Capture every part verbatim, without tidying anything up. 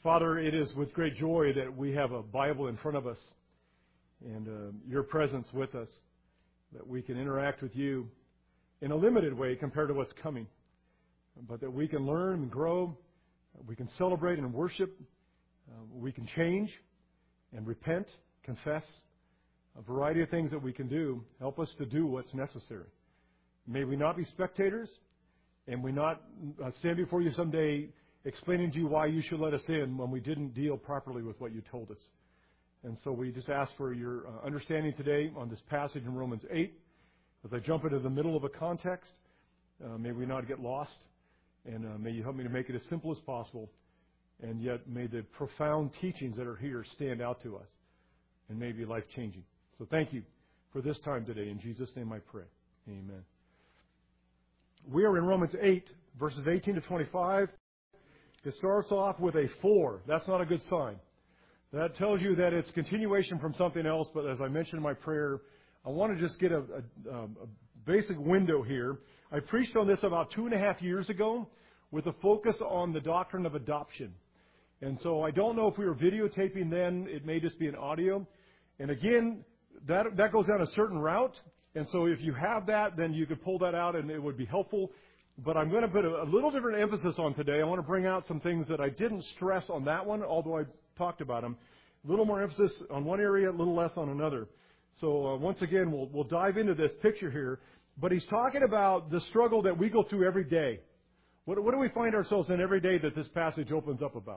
Father, it is with great joy that we have a Bible in front of us and uh, your presence with us, that we can interact with you in a limited way compared to what's coming, but that we can learn and grow, we can celebrate and worship, uh, we can change and repent, confess, a variety of things that we can do. Help us to do what's necessary. May we not be spectators, and we not uh, stand before you someday explaining to you why you should let us in when we didn't deal properly with what you told us. And so we just ask for your uh, understanding today on this passage in Romans eight. As I jump into the middle of a context, uh, may we not get lost, and uh, may you help me to make it as simple as possible, and yet may the profound teachings that are here stand out to us and may be life-changing. So thank you for this time today. In Jesus' name I pray. Amen. We are in Romans eight, verses eighteen to twenty-five. It starts off with a four. That's not a good sign. That tells you that it's continuation from something else, but as I mentioned in my prayer, I want to just get a, a, a basic window here. I preached on this about two and a half years ago with a focus on the doctrine of adoption. And so I don't know if we were videotaping then. It may just be an audio. And again, that, that goes down a certain route. And so if you have that, then you could pull that out and it would be helpful. But I'm going to put a, a little different emphasis on today. I want to bring out some things that I didn't stress on that one, although I talked about them. A little more emphasis on one area, a little less on another. So uh, once again, we'll, we'll dive into this picture here. But he's talking about the struggle that we go through every day. What, what do we find ourselves in every day that this passage opens up about?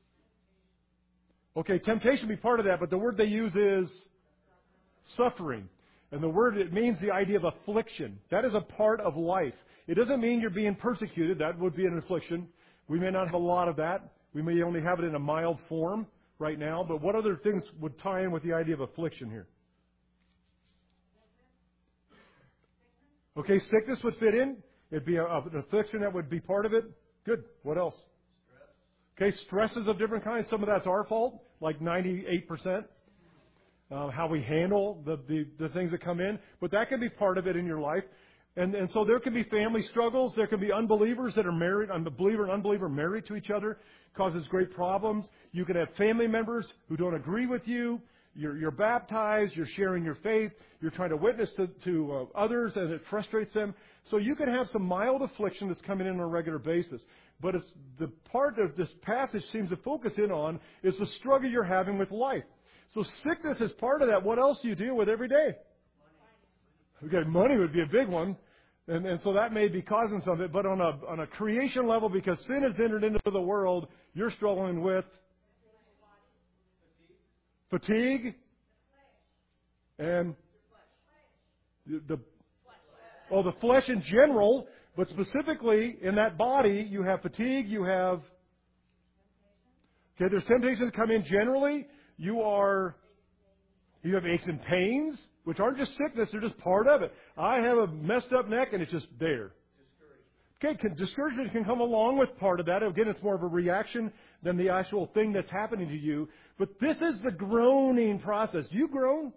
Okay, temptation be part of that, but the word they use is suffering. And the word, it means the idea of affliction. That is a part of life. It doesn't mean you're being persecuted. That would be an affliction. We may not have a lot of that. We may only have it in a mild form right now. But what other things would tie in with the idea of affliction here? Okay, sickness would fit in. It'd be a, an affliction that would be part of it. Good. What else? Stress. Okay, stresses of different kinds. Some of that's our fault, like ninety-eight percent. Uh, how we handle the, the, the things that come in. But that can be part of it in your life. And, and so there can be family struggles. There can be unbelievers that are married, a believer and unbeliever married to each other, causes great problems. You can have family members who don't agree with you. You're, you're baptized. You're sharing your faith. You're trying to witness to, to uh, others, and it frustrates them. So you can have some mild affliction that's coming in on a regular basis. But it's the part of this passage seems to focus in on is the struggle you're having with life. So sickness is part of that. What else do you deal with every day? Okay, money would be a big one. And, and so that may be causing some of it. But on a, on a creation level, because sin has entered into the world, you're struggling with fatigue and the, the oh, the flesh in general. But specifically in that body, you have fatigue, you have... Okay, there's temptations that come in generally. You are, you have aches and pains, which aren't just sickness, they're just part of it. I have a messed up neck and it's just there. Okay, can, discouragement can come along with part of that. Again, it's more of a reaction than the actual thing that's happening to you. But this is the groaning process. Do you groan?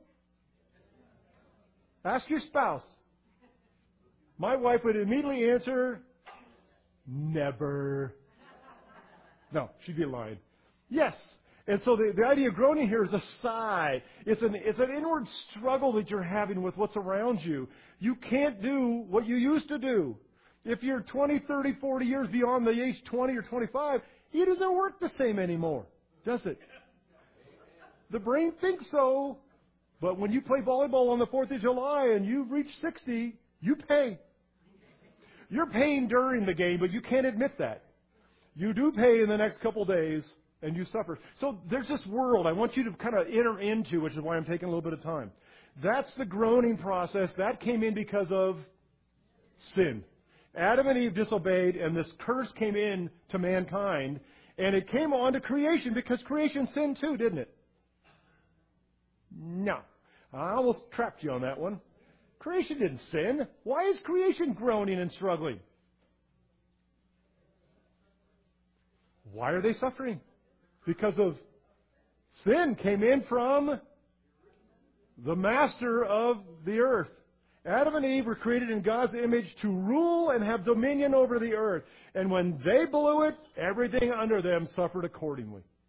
Ask your spouse. My wife would immediately answer, never. No, she'd be lying. Yes. And so the, the idea of groaning here is a sigh. It's an, it's an inward struggle that you're having with what's around you. You can't do what you used to do. If you're twenty, thirty, forty years beyond the age twenty or twenty-five, it doesn't work the same anymore, does it? The brain thinks so, but when you play volleyball on the fourth of July and you reach sixty, you pay. You're paying during the game, but you can't admit that. You do pay in the next couple days. And you suffer. So there's this world I want you to kind of enter into, which is why I'm taking a little bit of time. That's the groaning process. That came in because of sin. Adam and Eve disobeyed, and this curse came in to mankind. And it came on to creation because creation sinned too, didn't it? No. I almost trapped you on that one. Creation didn't sin. Why is creation groaning and struggling? Why are they suffering? Because of sin came in from the master of the earth. Adam and Eve were created in God's image to rule and have dominion over the earth. And when they blew it, everything under them suffered accordingly.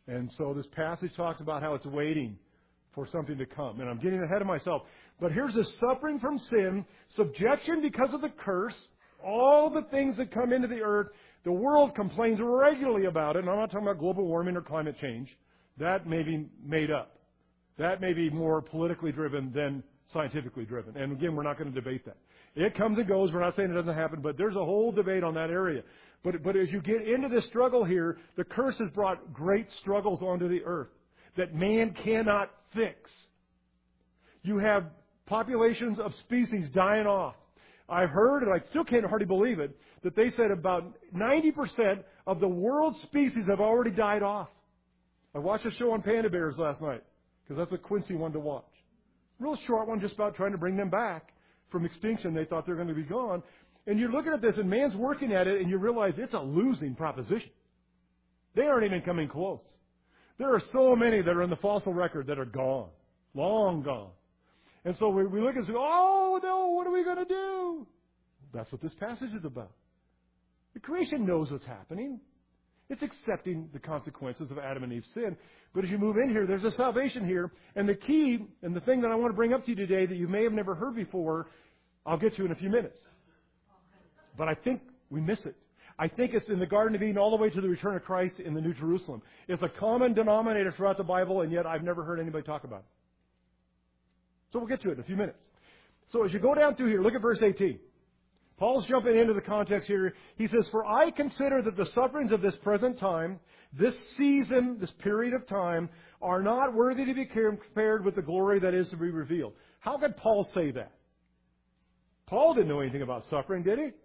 And so this passage talks about how it's waiting for something to come. And I'm getting ahead of myself. But here's this suffering from sin, subjection because of the curse, all the things that come into the earth. The world complains regularly about it. And I'm not talking about global warming or climate change. That may be made up. That may be more politically driven than scientifically driven. And again, we're not going to debate that. It comes and goes. We're not saying it doesn't happen, but there's a whole debate on that area. But, but as you get into this struggle here, the curse has brought great struggles onto the earth that man cannot fix. You have populations of species dying off. I've heard, and I still can't hardly believe it, that they said about ninety percent of the world's species have already died off. I watched a show on panda bears last night, because that's what Quincy wanted to watch. Real short one, just about trying to bring them back from extinction. They thought they were going to be gone. And you're looking at this, and man's working at it, and you realize it's a losing proposition. They aren't even coming close. There are so many that are in the fossil record that are gone, long gone. And so we, we look and say, oh, no, what are we going to do? That's what this passage is about. The creation knows what's happening. It's accepting the consequences of Adam and Eve's sin. But as you move in here, there's a salvation here. And the key, and the thing that I want to bring up to you today that you may have never heard before, I'll get to in a few minutes. But I think we miss it. I think it's in the Garden of Eden all the way to the return of Christ in the New Jerusalem. It's a common denominator throughout the Bible, and yet I've never heard anybody talk about it. So we'll get to it in a few minutes. So as you go down through here, look at verse eighteen. Paul's jumping into the context here. He says, for I consider that the sufferings of this present time, this season, this period of time, are not worthy to be compared with the glory that is to be revealed. How could Paul say that? Paul didn't know anything about suffering, did he?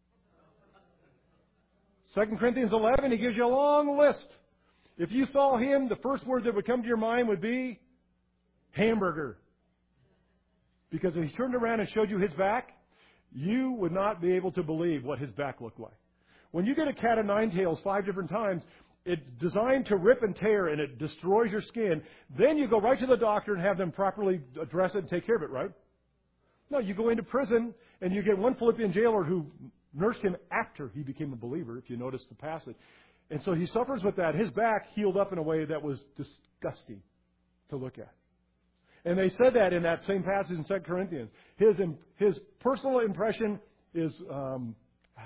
Second Corinthians eleven, he gives you a long list. If you saw him, the first word that would come to your mind would be hamburger. Because if he turned around and showed you his back, you would not be able to believe what his back looked like. When you get a cat of nine tails five different times, it's designed to rip and tear, and it destroys your skin. Then you go right to the doctor and have them properly address it and take care of it, right? No, you go into prison, and you get one Philippian jailer who nursed him after he became a believer, if you notice the passage. And so he suffers with that. His back healed up in a way that was disgusting to look at. And they said that in that same passage in Second Corinthians. His his personal impression is um,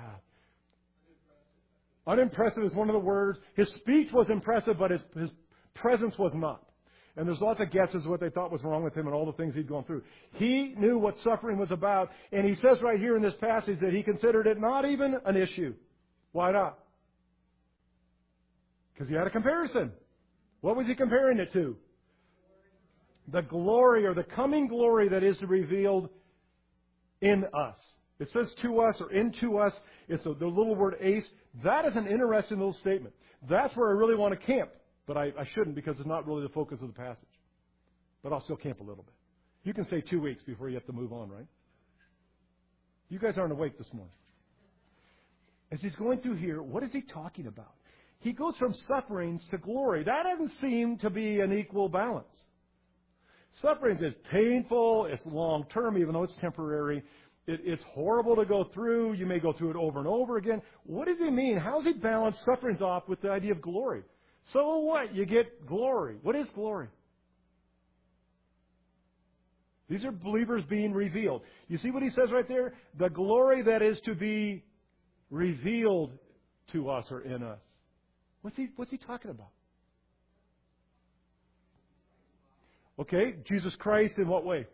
unimpressive is one of the words. His speech was impressive, but his, his presence was not. And there's lots of guesses what they thought was wrong with him and all the things he'd gone through. He knew what suffering was about, and he says right here in this passage that he considered it not even an issue. Why not? Because he had a comparison. What was he comparing it to? The glory or the coming glory that is revealed in us. It says to us or into us. It's a, the little word ace. That is an interesting little statement. That's where I really want to camp. But I, I shouldn't because it's not really the focus of the passage. But I'll still camp a little bit. You can say two weeks before you have to move on, right? You guys aren't awake this morning. As he's going through here, what is he talking about? He goes from sufferings to glory. That doesn't seem to be an equal balance. Suffering is painful, it's long-term, even though it's temporary. It, it's horrible to go through. You may go through it over and over again. What does he mean? How does he balance sufferings off with the idea of glory? So what? You get glory. What is glory? These are believers being revealed. You see what he says right there? The glory that is to be revealed to us or in us. What's he, what's he talking about? Okay, Jesus Christ in what way?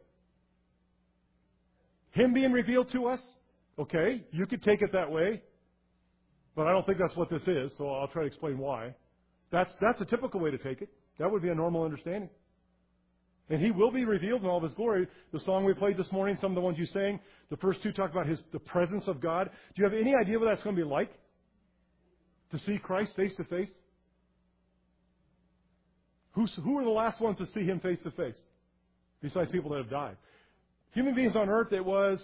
Him being revealed to us? Okay, you could take it that way. But I don't think that's what this is, so I'll try to explain why. That's that's a typical way to take it. That would be a normal understanding. And He will be revealed in all of His glory. The song we played this morning, some of the ones you sang, the first two talk about His the presence of God. Do you have any idea what that's going to be like? To see Christ face to face? Who's, who are the last ones to see Him face to face? Besides people that have died. Human beings on earth, it was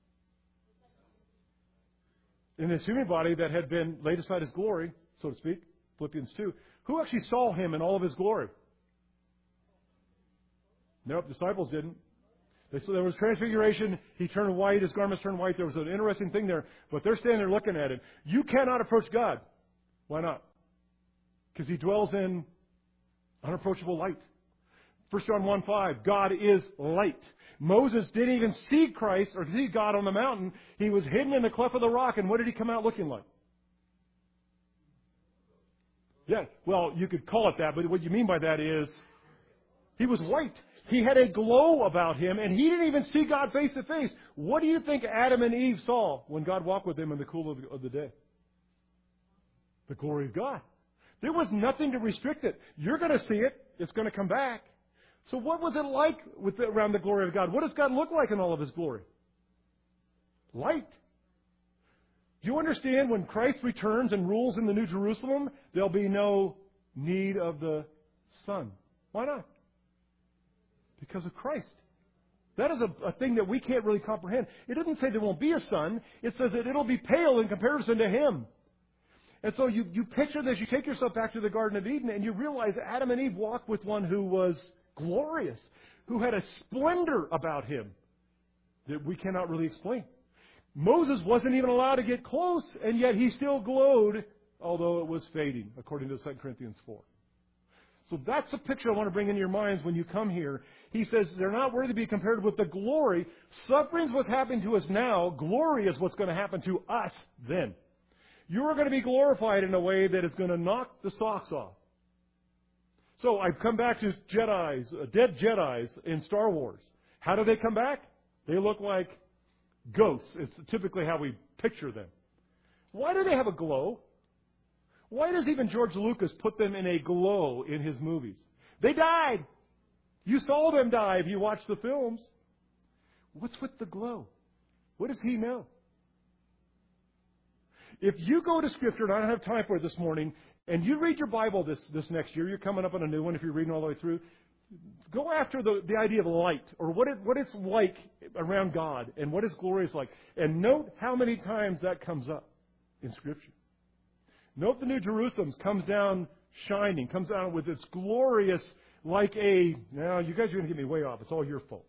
in this human body that had been laid aside His glory, so to speak, Philippians two. Who actually saw Him in all of His glory? Nope, disciples didn't. They saw there was transfiguration. He turned white. His garments turned white. There was an interesting thing there. But they're standing there looking at Him. You cannot approach God. Why not? Because He dwells in Unapproachable light. First John one five, God is light. Moses didn't even see Christ or see God on the mountain. He was hidden in the cleft of the rock, and what did he come out looking like? Yeah, well, you could call it that, but what you mean by that is he was white. He had a glow about him, and he didn't even see God face to face. What do you think Adam and Eve saw when God walked with them in the cool of the, of the day? The glory of God. There was nothing to restrict it. You're going to see it. It's going to come back. So what was it like with the, around the glory of God? What does God look like in all of His glory? Light. Do you understand when Christ returns and rules in the New Jerusalem, there'll be no need of the sun? Why not? Because of Christ. That is a, a thing that we can't really comprehend. It doesn't say there won't be a sun. It says that it'll be pale in comparison to Him. And so you, you picture this, you take yourself back to the Garden of Eden, and you realize Adam and Eve walked with one who was glorious, who had a splendor about him that we cannot really explain. Moses wasn't even allowed to get close, and yet he still glowed, although it was fading, according to Second Corinthians four. So that's a picture I want to bring into your minds when you come here. He says they're not worthy to be compared with the glory. Suffering's what's happening to us now. Glory is what's going to happen to us then. You are going to be glorified in a way that is going to knock the socks off. So I've come back to Jedis, uh, dead Jedis in Star Wars. How do they come back? They look like ghosts. It's typically how we picture them. Why do they have a glow? Why does even George Lucas put them in a glow in his movies? They died. You saw them die if you watched the films. What's with the glow? What does he know? If you go to Scripture, and I don't have time for it this morning, and you read your Bible this, this next year, you're coming up on a new one if you're reading all the way through, go after the, the idea of light, or what, it, what it's like around God, and what His glory is like. And note how many times that comes up in Scripture. Note the New Jerusalem comes down shining, comes down with its glorious, like a, now you guys are going to get me way off, it's all your fault.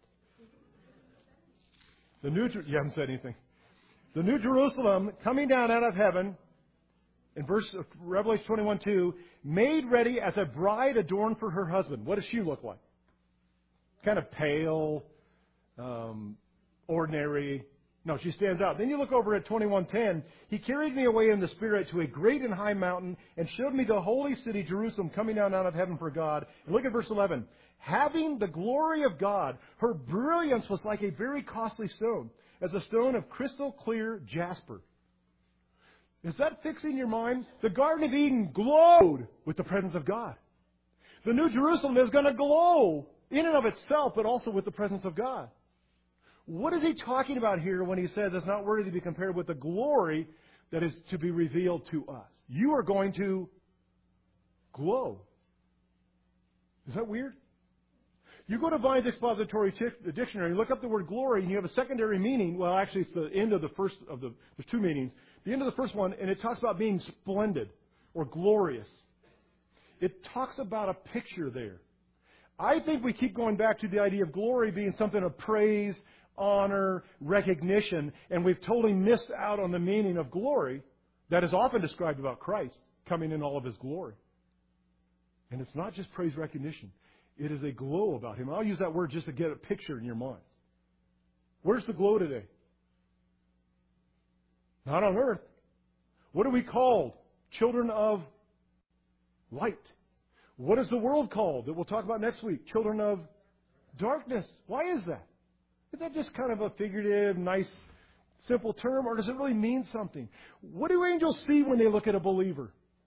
The New, you haven't said anything. The New Jerusalem coming down out of heaven, in verse Revelation twenty-one two, made ready as a bride adorned for her husband. What does she look like? Kind of pale, um, ordinary. No, she stands out. Then you look over at twenty-one ten. He carried me away in the Spirit to a great and high mountain and showed me the holy city, Jerusalem, coming down out of heaven for God. And look at verse eleven. Having the glory of God, her brilliance was like a very costly stone, as a stone of crystal clear jasper. Is that fixing your mind? The Garden of Eden glowed with the presence of God. The New Jerusalem is going to glow in and of itself, but also with the presence of God. What is he talking about here when he says it's not worthy to be compared with the glory that is to be revealed to us? You are going to glow. Is that weird? You go to Vine's Expository Dictionary, look up the word glory, and you have a secondary meaning. Well, actually, it's the end of the first of the, there's two meanings. The end of the first one, and it talks about being splendid or glorious. It talks about a picture there. I think we keep going back to the idea of glory being something of praise, honor, recognition, and we've totally missed out on the meaning of glory that is often described about Christ coming in all of His glory. And it's not just praise, recognition. It is a glow about Him. I'll use that word just to get a picture in your mind. Where's the glow today? Not on earth. What are we called? Children of light. What is the world called that we'll talk about next week? Children of darkness. Why is that? Is that just kind of a figurative, nice, simple term, or does it really mean something? What do angels see when they look at a believer?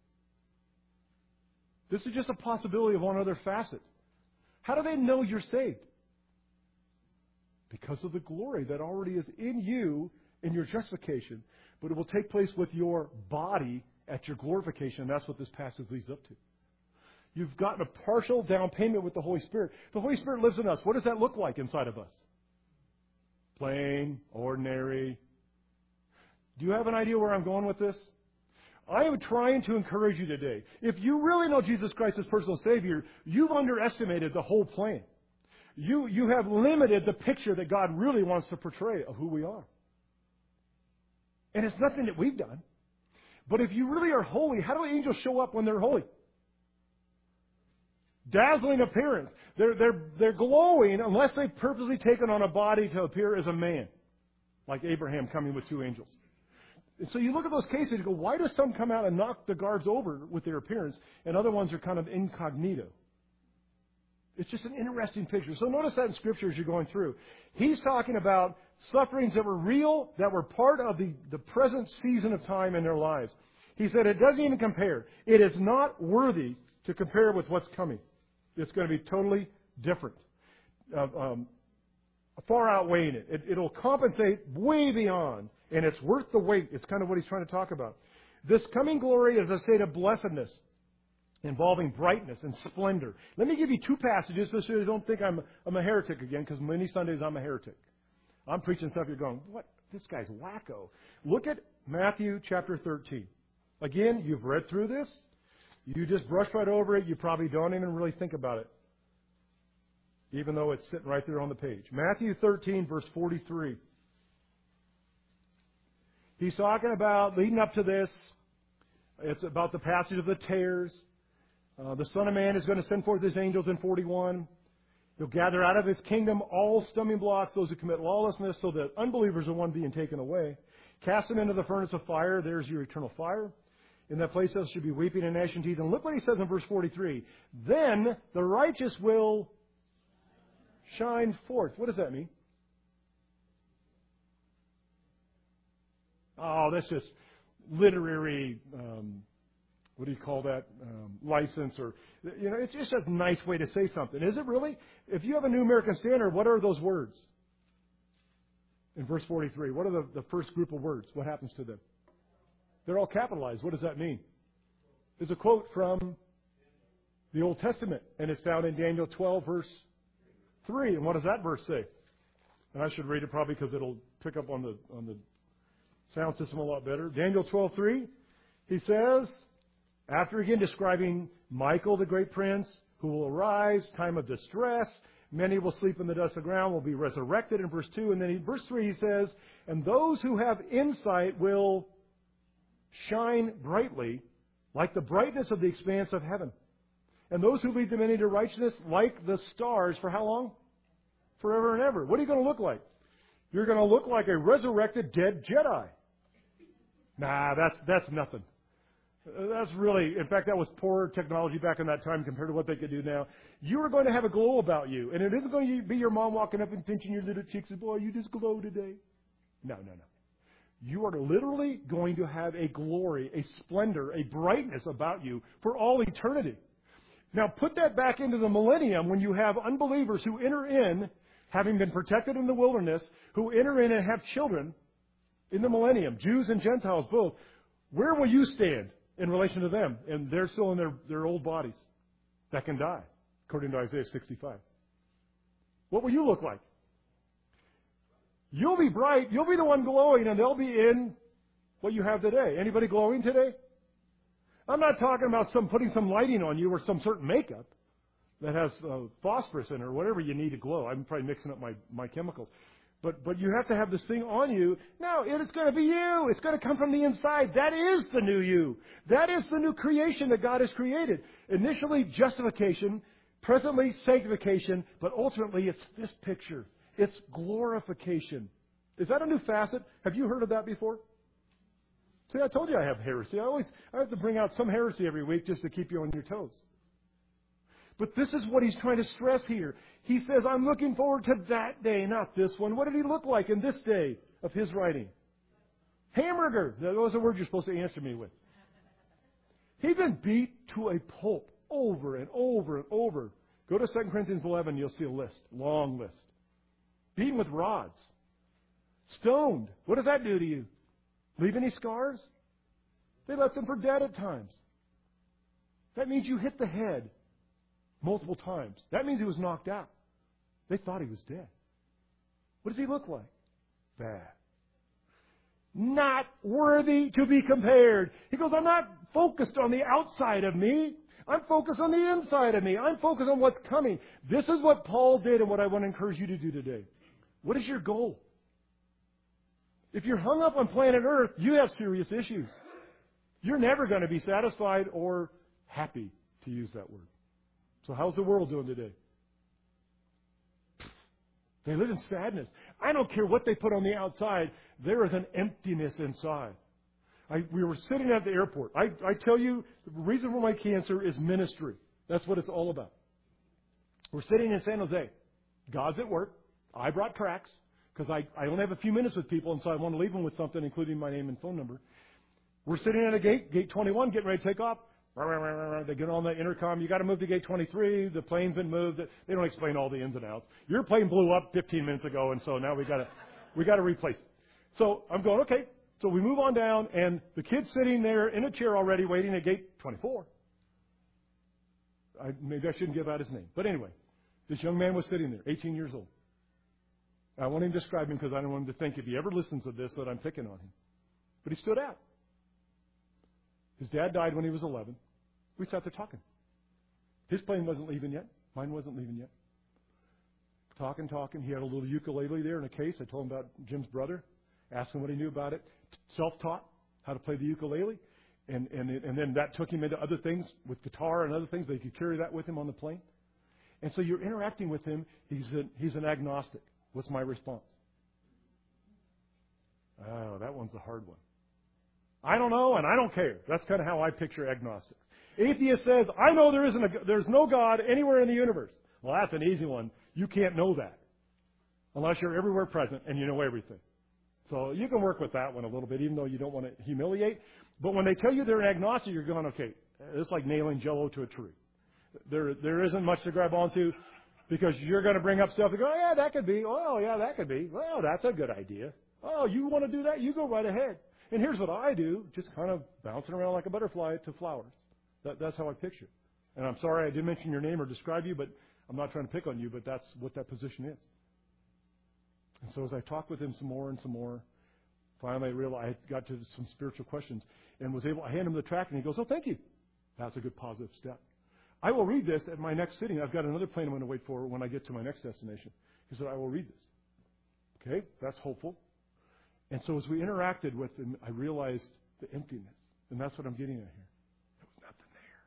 This is just a possibility of one other facet. How do they know you're saved? Because of the glory that already is in you in your justification, but it will take place with your body at your glorification, and that's what this passage leads up to. You've gotten a partial down payment with the Holy Spirit. The Holy Spirit lives in us. What does that look like inside of us? Plain, ordinary. Do you have an idea where I'm going with this? I am trying to encourage you today. If you really know Jesus Christ as personal Savior, you've underestimated the whole plan. You, you have limited the picture that God really wants to portray of who we are. And it's nothing that we've done. But if you really are holy, how do angels show up when they're holy? dazzling appearance. They're, they're, they're glowing unless they've purposely taken on a body to appear as a man, like Abraham coming with two angels. And so you look at those cases and you go, why does some come out and knock the guards over with their appearance and other ones are kind of incognito? It's just an interesting picture. So notice that in Scripture as you're going through. He's talking about sufferings that were real, that were part of the, the present season of time in their lives. He said it doesn't even compare. It is not worthy to compare with what's coming. It's going to be totally different. Uh, um, far outweighing it. it. It'll compensate way beyond, and it's worth the wait. It's kind of what he's trying to talk about. This coming glory is a state of blessedness, involving brightness and splendor. Let me give you two passages so you don't think I'm, I'm a heretic again, because many Sundays I'm a heretic. I'm preaching stuff you're going, what? This guy's wacko. Look at Matthew chapter thirteen. Again, you've read through this. You just brush right over it. You probably don't even really think about it, even though it's sitting right there on the page. Matthew thirteen, verse forty-three. He's talking about, leading up to this, it's about the passage of the tares. Uh, the Son of Man is going to send forth His angels in forty-one. He'll gather out of His kingdom all stumbling blocks, those who commit lawlessness, so that unbelievers are one being taken away. Cast them into the furnace of fire. There's your eternal fire. In that place there should be weeping and gnashing teeth. And look what He says in verse forty-three. Then the righteous will shine forth. What does that mean? Oh, that's just literary, um, what do you call that, um, license, or, you know, it's just a nice way to say something. Is it really? If you have a New American Standard, what are those words? In verse forty-three, what are the, the first group of words? What happens to them? They're all capitalized. What does that mean? There's a quote from the Old Testament, and it's found in Daniel twelve, verse three. And what does that verse say? And I should read it probably because it'll pick up on the on the sound system a lot better. Daniel twelve three, he says, after again describing Michael, the great prince, who will arise, time of distress, many will sleep in the dust of the ground, will be resurrected in verse two. And then in verse three he says, and those who have insight will shine brightly like the brightness of the expanse of heaven. And those who lead the many to righteousness like the stars for how long? Forever and ever. What are you going to look like? You're going to look like a resurrected dead Jedi. Nah, that's that's nothing. That's really, in fact, that was poor technology back in that time compared to what they could do now. You are going to have a glow about you. And it isn't going to be your mom walking up and pinching your little cheeks and, boy, you just glow today. No, no, no. You are literally going to have a glory, a splendor, a brightness about you for all eternity. Now, put that back into the millennium when you have unbelievers who enter in, having been protected in the wilderness, who enter in and have children in the millennium, Jews and Gentiles both. Where will you stand in relation to them? And they're still in their, their old bodies that can die, according to Isaiah sixty-five. What will you look like? You'll be bright. You'll be the one glowing, and they'll be in what you have today. Anybody glowing today? I'm not talking about some putting some lighting on you or some certain makeup that has uh, phosphorus in it or whatever you need to glow. I'm probably mixing up my, my chemicals. But but you have to have this thing on you. No, it is going to be you. It's going to come from the inside. That is the new you. That is the new creation that God has created. Initially, justification. Presently, sanctification. But ultimately, it's this picture. It's glorification. Is that a new facet? Have you heard of that before? See, I told you I have heresy. I always I have to bring out some heresy every week just to keep you on your toes. But this is what he's trying to stress here. He says, I'm looking forward to that day, not this one. What did he look like in this day of his writing? Hamburger. That was a word you're supposed to answer me with. He'd been beat to a pulp over and over and over. Go to Second Corinthians eleven, you'll see a list, long list. Beaten with rods. Stoned. What does that do to you? Leave any scars? They left him for dead at times. That means you hit the head multiple times. That means he was knocked out. They thought he was dead. What does he look like? Bad. Not worthy to be compared. He goes, I'm not focused on the outside of me. I'm focused on the inside of me. I'm focused on what's coming. This is what Paul did and what I want to encourage you to do today. What is your goal? If you're hung up on planet Earth, you have serious issues. You're never going to be satisfied or happy, to use that word. So how's the world doing today? They live in sadness. I don't care what they put on the outside. There is an emptiness inside. I, we were sitting at the airport. I, I tell you, the reason for my cancer is ministry. That's what it's all about. We're sitting in San Jose. God's at work. I brought tracts because I, I only have a few minutes with people, and so I want to leave them with something, including my name and phone number. We're sitting at a gate, gate twenty-one, getting ready to take off. They get on the intercom. You got to move to gate twenty-three. The plane's been moved. They don't explain all the ins and outs. Your plane blew up fifteen minutes ago, and so now we got to we got to replace it. So I'm going, okay. So we move on down, and the kid's sitting there in a chair already waiting at gate twenty-four. I, maybe I shouldn't give out his name. But anyway, this young man was sitting there, eighteen years old. I won't even describe him because I don't want him to think if he ever listens to this that I'm picking on him. But he stood out. His dad died when he was eleven. We sat there talking. His plane wasn't leaving yet. Mine wasn't leaving yet. Talking, talking. He had a little ukulele there in a case. I told him about Jim's brother. Asked him what he knew about it. Self-taught how to play the ukulele. And, and, and then that took him into other things with guitar and other things. They could carry that with him on the plane. And so you're interacting with him. He's, a, he's an agnostic. What's my response? Oh, that one's a hard one. I don't know and I don't care. That's kind of how I picture agnostics. Atheist says, I know there isn't a, there's no God anywhere in the universe. Well, that's an easy one. You can't know that unless you're everywhere present and you know everything. So you can work with that one a little bit, even though you don't want to humiliate. But when they tell you they're an agnostic, you're going, okay, it's like nailing Jell-O to a tree. There, there isn't much to grab onto because you're going to bring up stuff and go, oh, yeah, that could be. Oh, yeah, that could be. Well, that's a good idea. Oh, you want to do that? You go right ahead. And here's what I do, just kind of bouncing around like a butterfly to flowers. That, that's how I picture it. And I'm sorry I didn't mention your name or describe you, but I'm not trying to pick on you, but that's what that position is. And so as I talked with him some more and some more, finally I realized I got to some spiritual questions and was able, I hand him the tract and he goes, oh, thank you. That's a good positive step. I will read this at my next sitting. I've got another plane I'm going to wait for when I get to my next destination. He said, I will read this. Okay, that's hopeful. And so as we interacted with him, I realized the emptiness. And that's what I'm getting at here. There was nothing there.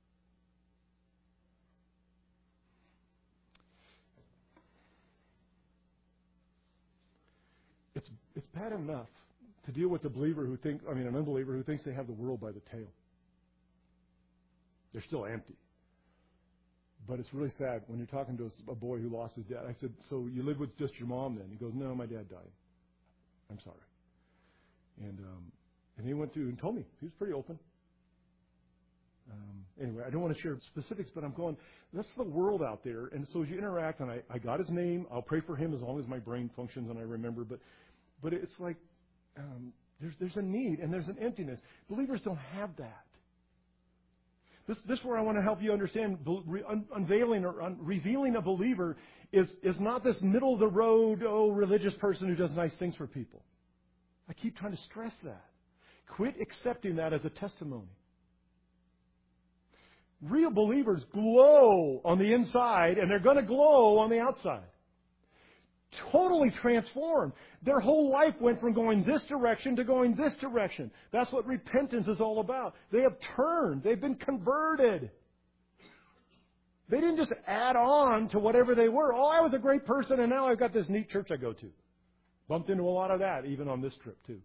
It's it's bad enough to deal with the believer who think, I mean, an unbeliever who thinks they have the world by the tail. They're still empty. But it's really sad when you're talking to a boy who lost his dad. I said, so you live with just your mom then? He goes, no, my dad died. I'm sorry. And um, and he went through and told me. He was pretty open. Um, anyway, I don't want to share specifics, but I'm going, that's the world out there. And so as you interact, and I, I got his name. I'll pray for him as long as my brain functions and I remember. But but it's like um, there's there's a need and there's an emptiness. Believers don't have that. This this is where I want to help you understand un, unveiling or un, revealing a believer is is not this middle of the road, oh, religious person who does nice things for people. I keep trying to stress that. Quit accepting that as a testimony. Real believers glow on the inside, and they're going to glow on the outside. Totally transformed. Their whole life went from going this direction to going this direction. That's what repentance is all about. They have turned. They've been converted. They didn't just add on to whatever they were. Oh, I was a great person, and now I've got this neat church I go to. Bumped into a lot of that, even on this trip, too.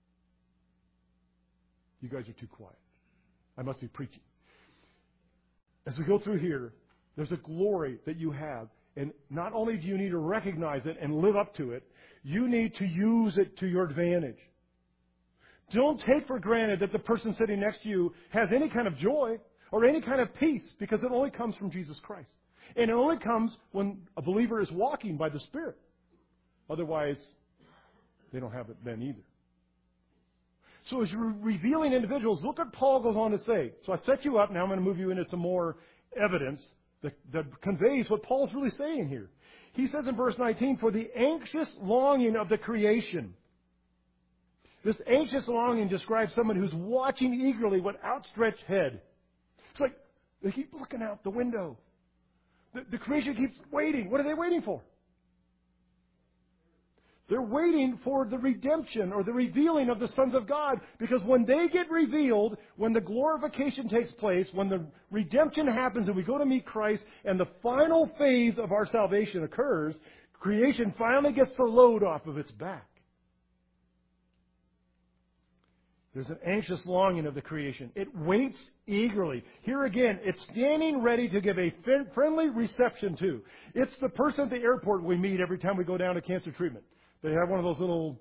You guys are too quiet. I must be preaching. As we go through here, there's a glory that you have. And not only do you need to recognize it and live up to it, you need to use it to your advantage. Don't take for granted that the person sitting next to you has any kind of joy or any kind of peace, because it only comes from Jesus Christ. And it only comes when a believer is walking by the Spirit. Otherwise, they don't have it then either. So as you're revealing individuals, look what Paul goes on to say. So I set you up. Now I'm going to move you into some more evidence that, that conveys what Paul's really saying here. He says in verse nineteen, for the anxious longing of the creation. This anxious longing describes someone who's watching eagerly with outstretched head. It's like they keep looking out the window. The, the creation keeps waiting. What are they waiting for? They're waiting for the redemption or the revealing of the sons of God. Because when they get revealed, when the glorification takes place, when the redemption happens and we go to meet Christ and the final phase of our salvation occurs, creation finally gets the load off of its back. There's an anxious longing of the creation. It waits eagerly. Here again, it's standing ready to give a friendly reception to. It's the person at the airport we meet every time we go down to cancer treatment. They have one of those little...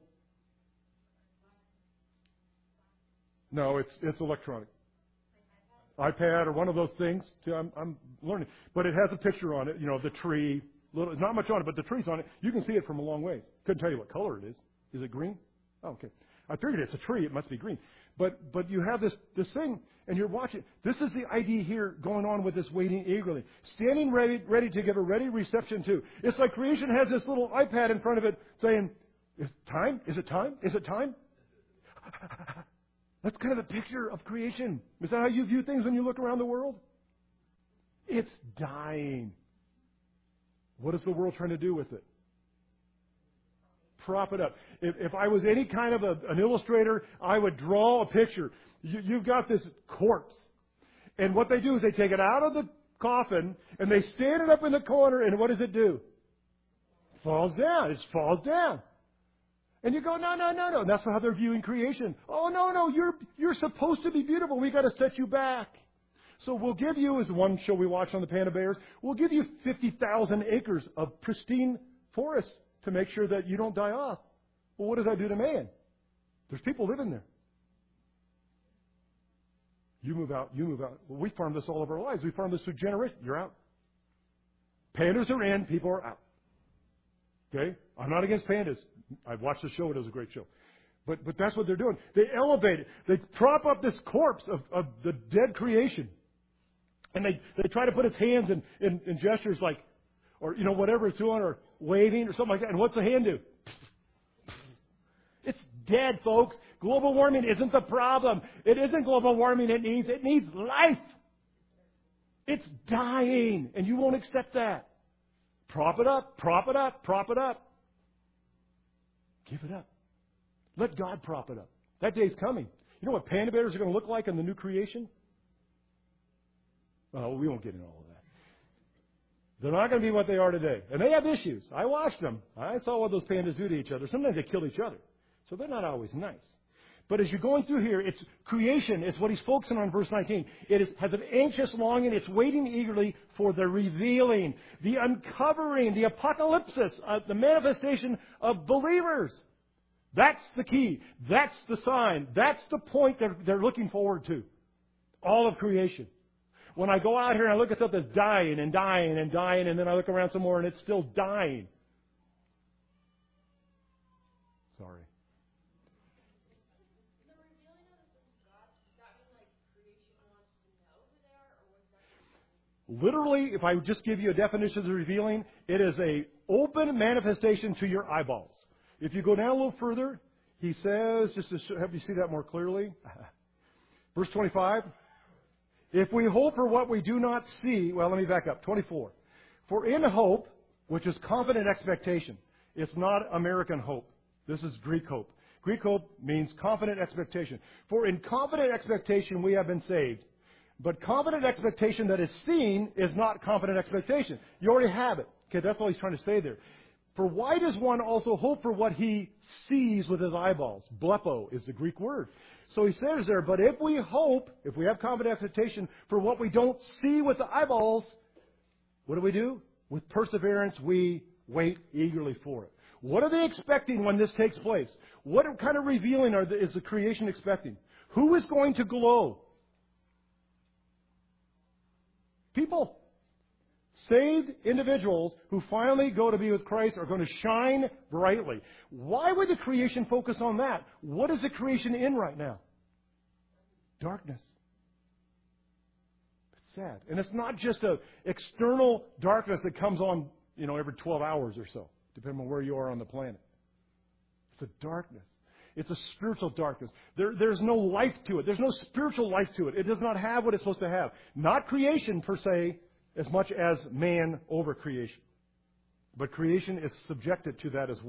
No, it's it's electronic. iPad or one of those things. See, I'm, I'm learning. But it has a picture on it, you know, the tree. Little, not much on it, but the tree's on it. You can see it from a long ways. Couldn't tell you what color it is. Is it green? Oh, okay. I figured it's a tree. It must be green. But but you have this, this thing, and you're watching. This is the idea here going on with this waiting eagerly. Standing ready, ready to give a ready reception to. It's like creation has this little iPad in front of it saying, is it time? Is it time? Is it time? That's kind of the picture of creation. Is that how you view things when you look around the world? It's dying. What is the world trying to do with it? Prop it up. If, if I was any kind of a, an illustrator, I would draw a picture. You, you've got this corpse. And what they do is they take it out of the coffin and they stand it up in the corner, and what does it do? It falls down. It falls down. And you go, no, no, no, no. And that's how they're viewing creation. Oh, no, no, you're you're supposed to be beautiful. We've got to set you back. So we'll give you, as one show we watched on the Panda Bears, we'll give you fifty thousand acres of pristine forest to make sure that you don't die off. Well, what does that do to man? There's people living there. You move out, you move out. Well, we farm this all of our lives. We farm this through generations. You're out. Pandas are in, people are out. Okay? I'm not against pandas. I've watched the show. It was a great show. But but that's what they're doing. They elevate it. They prop up this corpse of, of the dead creation. And they, they try to put its hands in, in, in gestures like, or, you know, whatever it's doing, or waving or something like that. And what's the hand do? It's dead, folks. Global warming isn't the problem. It isn't global warming it needs. It needs life. It's dying, and you won't accept that. Prop it up, prop it up, prop it up. Give it up. Let God prop it up. That day's coming. You know what panda bears are going to look like in the new creation? Oh, we won't get into all of that. They're not going to be what they are today. And they have issues. I watched them. I saw what those pandas do to each other. Sometimes they kill each other. So they're not always nice. But as you're going through here, it's creation is what he's focusing on in verse nineteen. It is, has an anxious longing. It's waiting eagerly for the revealing, the uncovering, the apocalypsis, uh, the manifestation of believers. That's the key. That's the sign. That's the point that they're looking forward to. All of creation. When I go out here and I look at stuff that's dying and dying and dying, and then I look around some more and it's still dying. Sorry. Literally, if I just give you a definition of the revealing, it is a open manifestation to your eyeballs. If you go down a little further, he says, just to help you see that more clearly, verse twenty-five, if we hope for what we do not see, well, let me back up, twenty-four. For in hope, which is confident expectation, it's not American hope. This is Greek hope. Greek hope means confident expectation. For in confident expectation we have been saved. But confident expectation that is seen is not confident expectation. You already have it. Okay, that's all he's trying to say there. For why does one also hope for what he sees with his eyeballs? Blepo is the Greek word. So he says there, but if we hope, if we have confident expectation for what we don't see with the eyeballs, what do we do? With perseverance, we wait eagerly for it. What are they expecting when this takes place? What kind of revealing are the, is the creation expecting? Who is going to glow? People. Saved individuals who finally go to be with Christ are going to shine brightly. Why would the creation focus on that? What is the creation in right now? Darkness. It's sad. And it's not just an external darkness that comes on, you know, every twelve hours or so, depending on where you are on the planet. It's a darkness. It's a spiritual darkness. There, there's no life to it. There's no spiritual life to it. It does not have what it's supposed to have. Not creation per se, as much as man over creation. But creation is subjected to that as well.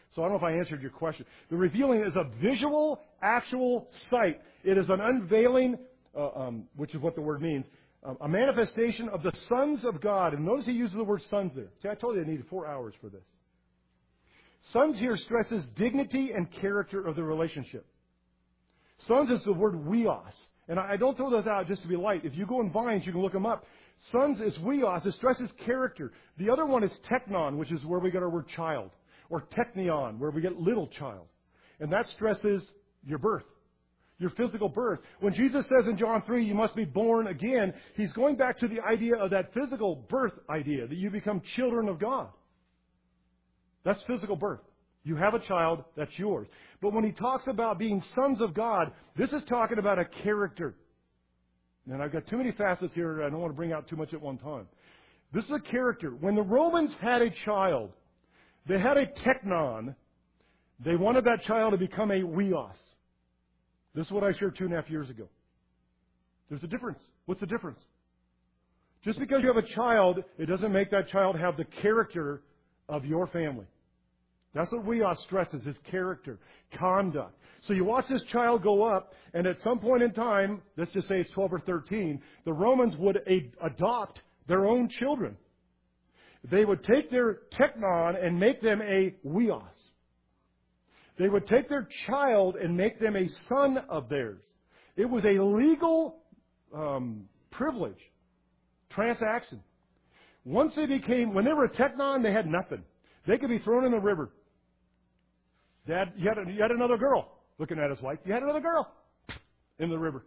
So I don't know if I answered your question. The revealing is a visual, actual sight. It is an unveiling, uh, um, which is what the word means, uh, a manifestation of the sons of God. And notice he uses the word sons there. See, I told you I needed four hours for this. Sons here stresses dignity and character of the relationship. Sons is the word weos. And I don't throw those out just to be light. If you go in Vines, you can look them up. Sons is weos. It stresses character. The other one is teknon, which is where we get our word child. Or teknion, where we get little child. And that stresses your birth, your physical birth. When Jesus says in John three, you must be born again, he's going back to the idea of that physical birth idea, that you become children of God. That's physical birth. You have a child, that's yours. But when he talks about being sons of God, this is talking about a character. And I've got too many facets here, I don't want to bring out too much at one time. This is a character. When the Romans had a child, they had a teknon. They wanted that child to become a weos. This is what I shared two and a half years ago. There's a difference. What's the difference? Just because you have a child, it doesn't make that child have the character of your family. That's what weos stresses, is character, conduct. So you watch this child go up, and at some point in time, let's just say it's twelve or thirteen, the Romans would a- adopt their own children. They would take their teknon and make them a weos. They would take their child and make them a son of theirs. It was a legal um, privilege, transaction. Once they became, when they were a teknon, they had nothing. They could be thrown in the river. Dad, you had, a, you had another girl. Looking at his wife, you had another girl in the river.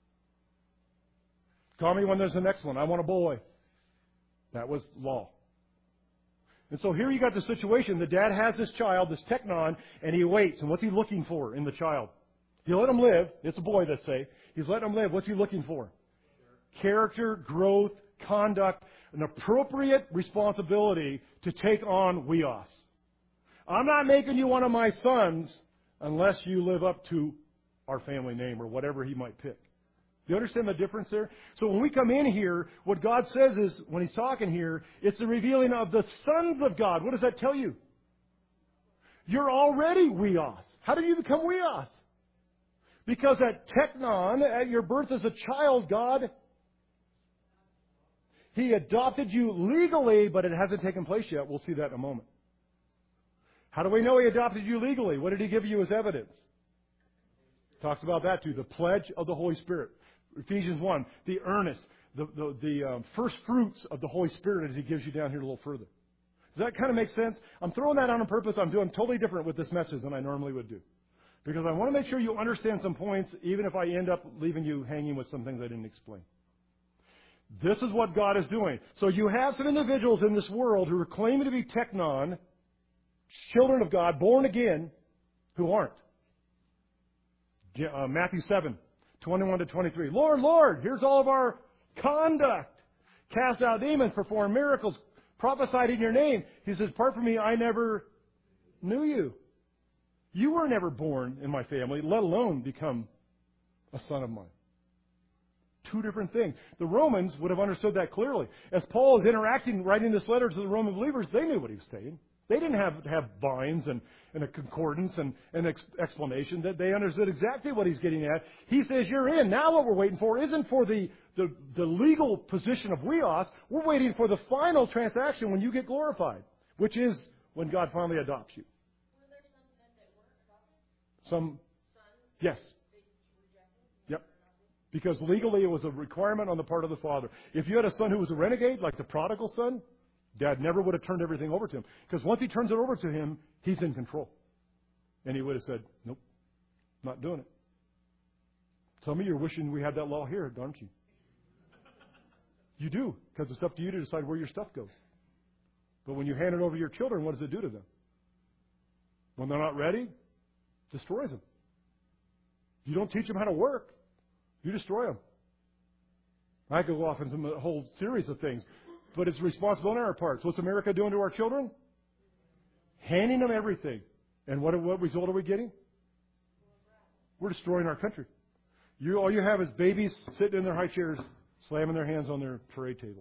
Call me when there's the next one. I want a boy. That was law. And so here you got the situation. The dad has this child, this teknon, and he waits. And what's he looking for in the child? He'll let him live. It's a boy, let's say. He's letting him live. What's he looking for? Character, growth, conduct, an appropriate responsibility to take on weos. I'm not making you one of my sons unless you live up to our family name or whatever he might pick. Do you understand the difference there? So when we come in here, what God says is, when he's talking here, it's the revealing of the sons of God. What does that tell you? You're already weos. How did you become weos? Because at teknon, at your birth as a child, God, he adopted you legally, but it hasn't taken place yet. We'll see that in a moment. How do we know he adopted you legally? What did he give you as evidence? Talks about that too. The pledge of the Holy Spirit. Ephesians one, the earnest, the, the, the um, first fruits of the Holy Spirit as he gives you down here a little further. Does that kind of make sense? I'm throwing that out on purpose. I'm doing totally different with this message than I normally would do. Because I want to make sure you understand some points, even if I end up leaving you hanging with some things I didn't explain. This is what God is doing. So you have some individuals in this world who are claiming to be teknon, children of God, born again, who aren't. Uh, Matthew seven, twenty-one to twenty-three. Lord, Lord, here's all of our conduct. Cast out demons, perform miracles, prophesied in your name. He says, apart from me, I never knew you. You were never born in my family, let alone become a son of mine. Two different things. The Romans would have understood that clearly. As Paul is interacting, writing this letter to the Roman believers, they knew what he was saying. They didn't have have vines and, and a concordance and an ex- explanation. That they understood exactly what he's getting at. He says, you're in. Now what we're waiting for isn't for the, the, the legal position of weos. We're waiting for the final transaction when you get glorified, which is when God finally adopts you. Were there some then that weren't adopted? Some, Sons? yes. They rejected? Yep. Because legally it was a requirement on the part of the father. If you had a son who was a renegade, like the prodigal son, Dad never would have turned everything over to him. Because once he turns it over to him, he's in control. And he would have said, nope, not doing it. Some of you are wishing we had that law here, aren't you? You do, because it's up to you to decide where your stuff goes. But when you hand it over to your children, what does it do to them? When they're not ready, destroys them. You don't teach them how to work, you destroy them. I could go off into a whole series of things. But it's responsible on our parts. What's America doing to our children? Handing them everything. And what, what result are we getting? We're destroying our country. You, all you have is babies sitting in their high chairs, slamming their hands on their parade table.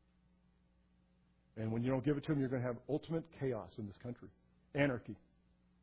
And when you don't give it to them, you're going to have ultimate chaos in this country. Anarchy.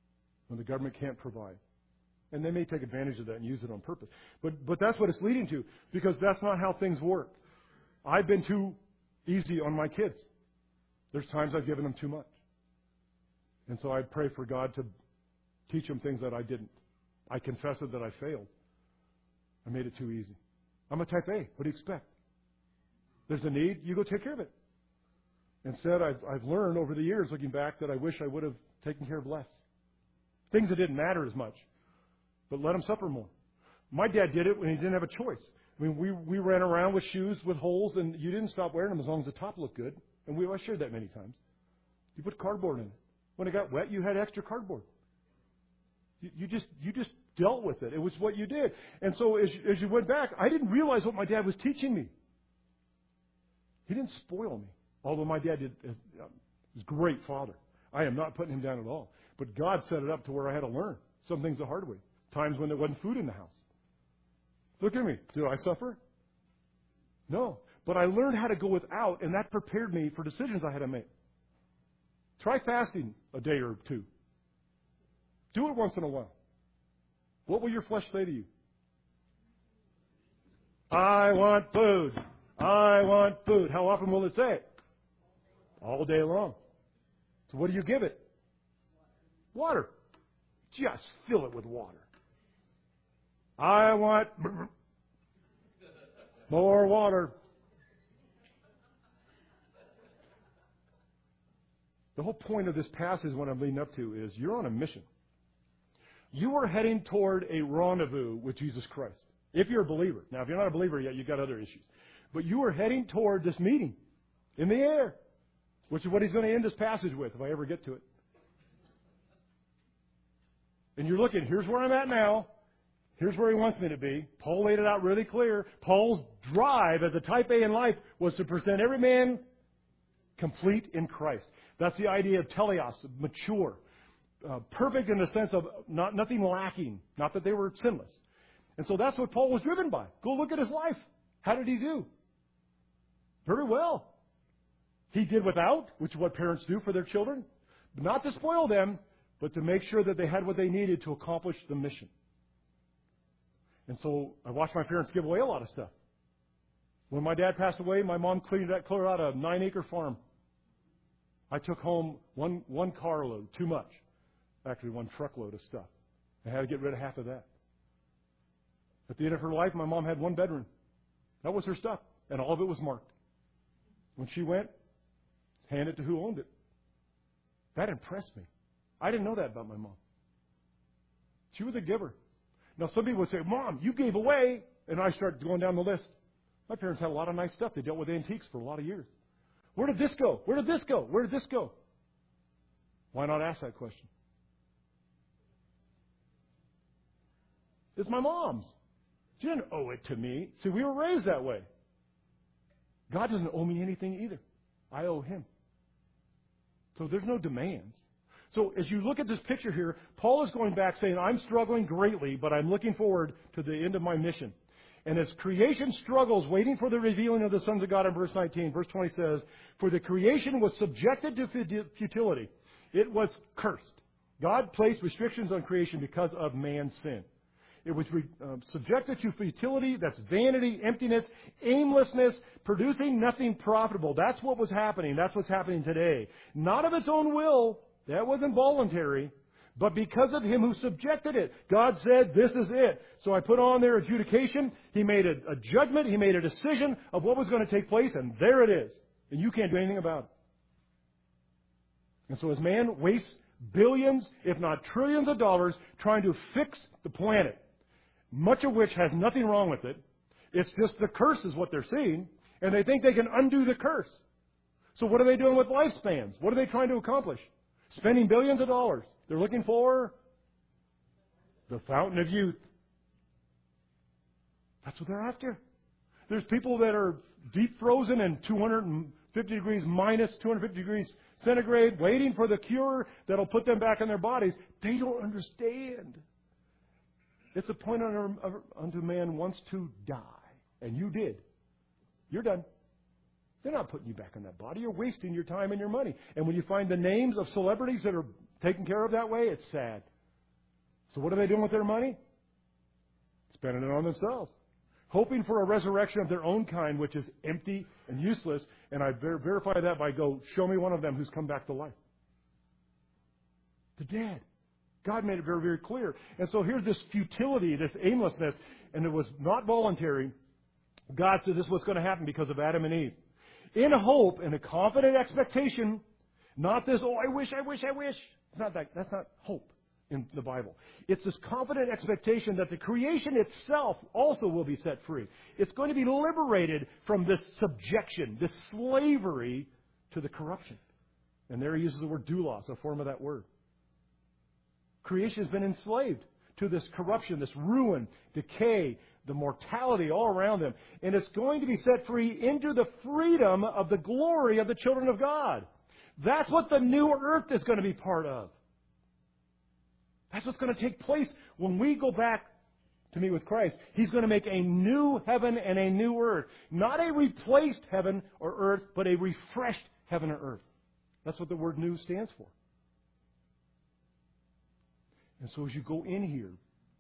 when the government can't provide. And they may take advantage of that and use it on purpose. But but that's what it's leading to, because that's not how things work. I've been too easy on my kids. There's times I've given them too much. And so I pray for God to teach them things that I didn't. I confess it that I failed. I made it too easy. I'm a type A. What do you expect? There's a need, you go take care of it. Instead, I've, I've learned over the years, looking back, that I wish I would have taken care of less. Things that didn't matter as much, but let them suffer more. My dad did it when he didn't have a choice. I mean, we, we ran around with shoes with holes, and you didn't stop wearing them as long as the top looked good. And we I shared that many times. You put cardboard in it. When it got wet, you had extra cardboard. You, you just you just dealt with it. It was what you did. And so as, as you went back, I didn't realize what my dad was teaching me. He didn't spoil me. Although my dad did, uh, was a great father. I am not putting him down at all. But God set it up to where I had to learn some things the hard way. Times when there wasn't food in the house. Look at me. Did I suffer? No. But I learned how to go without, and that prepared me for decisions I had to make. Try fasting a day or two. Do it once in a while. What will your flesh say to you? I want food. I want food. How often will it say it? All day long. So what do you give it? Water. Just fill it with water. I want more water. The whole point of this passage, what I'm leading up to, is you're on a mission. You are heading toward a rendezvous with Jesus Christ. If you're a believer. Now, if you're not a believer yet, you've got other issues. But you are heading toward this meeting in the air, which is what he's going to end this passage with, if I ever get to it. And you're looking, here's where I'm at now. Here's where he wants me to be. Paul laid it out really clear. Paul's drive as a type A in life was to present every man complete in Christ. That's the idea of teleos, mature, uh, perfect in the sense of not nothing lacking, not that they were sinless. And so that's what Paul was driven by. Go look at his life. How did he do? Very well. He did without, which is what parents do for their children, not to spoil them, but to make sure that they had what they needed to accomplish the mission. And so I watched my parents give away a lot of stuff. When my dad passed away, my mom cleaned that clear out a nine-acre farm. I took home one one carload, too much. Actually, one truckload of stuff. I had to get rid of half of that. At the end of her life, my mom had one bedroom. That was her stuff, and all of it was marked. When she went, hand it to who owned it. That impressed me. I didn't know that about my mom. She was a giver. Now, some people would say, Mom, you gave away, and I start going down the list. My parents had a lot of nice stuff. They dealt with antiques for a lot of years. Where did this go? Where did this go? Where did this go? Why not ask that question? It's my mom's. She didn't owe it to me. See, we were raised that way. God doesn't owe me anything either. I owe Him. So there's no demands. So as you look at this picture here, Paul is going back saying, I'm struggling greatly, but I'm looking forward to the end of my mission. And as creation struggles, waiting for the revealing of the sons of God in verse nineteen, verse twenty says, for the creation was subjected to futility. It was cursed. God placed restrictions on creation because of man's sin. It was re, uh, subjected to futility, that's vanity, emptiness, aimlessness, producing nothing profitable. That's what was happening. That's what's happening today. Not of its own will. That wasn't voluntary. But because of Him who subjected it. God said, this is it. So I put on there adjudication. He made a, a judgment. He made a decision of what was going to take place. And there it is. And you can't do anything about it. And so as man wastes billions, if not trillions of dollars, trying to fix the planet, much of which has nothing wrong with it. It's just the curse is what they're seeing, and they think they can undo the curse. So what are they doing with lifespans? What are they trying to accomplish? Spending billions of dollars. They're looking for the fountain of youth. That's what they're after. There's people that are deep frozen in two hundred fifty degrees minus two hundred fifty degrees centigrade, waiting for the cure that'll put them back in their bodies. They don't understand. It's appointed unto man once to die. And you did. You're done. They're not putting you back in that body. You're wasting your time and your money. And when you find the names of celebrities that are taken care of that way, it's sad. So what are they doing with their money? Spending it on themselves. Hoping for a resurrection of their own kind, which is empty and useless. And I ver- verify that by go, show me one of them who's come back to life. The dead. God made it very, very clear. And so here's this futility, this aimlessness, and it was not voluntary. God said this is what's going to happen because of Adam and Eve. In hope and a confident expectation, not this, oh, I wish, I wish, I wish. It's not that. That's not hope in the Bible. It's this confident expectation that the creation itself also will be set free. It's going to be liberated from this subjection, this slavery to the corruption. And there he uses the word doulos, a form of that word. Creation has been enslaved to this corruption, this ruin, decay, the mortality all around them. And it's going to be set free into the freedom of the glory of the children of God. That's what the new earth is going to be part of. That's what's going to take place when we go back to meet with Christ. He's going to make a new heaven and a new earth. Not a replaced heaven or earth, but a refreshed heaven or earth. That's what the word new stands for. And so as you go in here,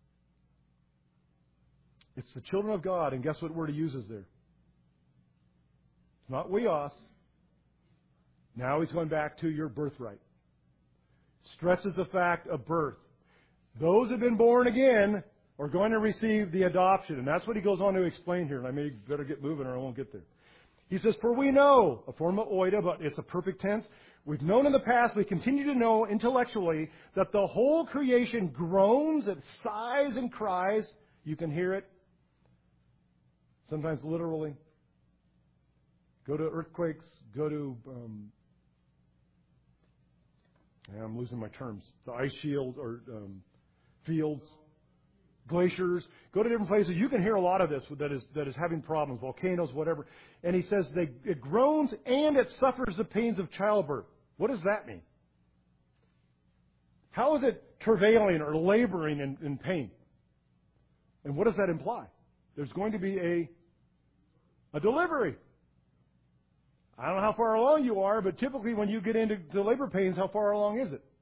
it's the children of God, and guess what word he uses there? It's not weos. Now he's going back to your birthright. Stresses the fact of birth. Those who have been born again are going to receive the adoption. And that's what he goes on to explain here. And I may better get moving or I won't get there. He says, for we know, a form of oida, but it's a perfect tense. We've known in the past, we continue to know intellectually, that the whole creation groans, it sighs and cries. You can hear it. Sometimes literally. Go to earthquakes. Go to, um, I'm losing my terms. The ice shield or um, fields, glaciers. Go to different places. You can hear a lot of this that is that is having problems, volcanoes, whatever. And he says they, it groans and it suffers the pains of childbirth. What does that mean? How is it travailing or laboring in, in pain? And what does that imply? There's going to be a, a delivery. I don't know how far along you are, but typically when you get into the labor pains, how far along is it?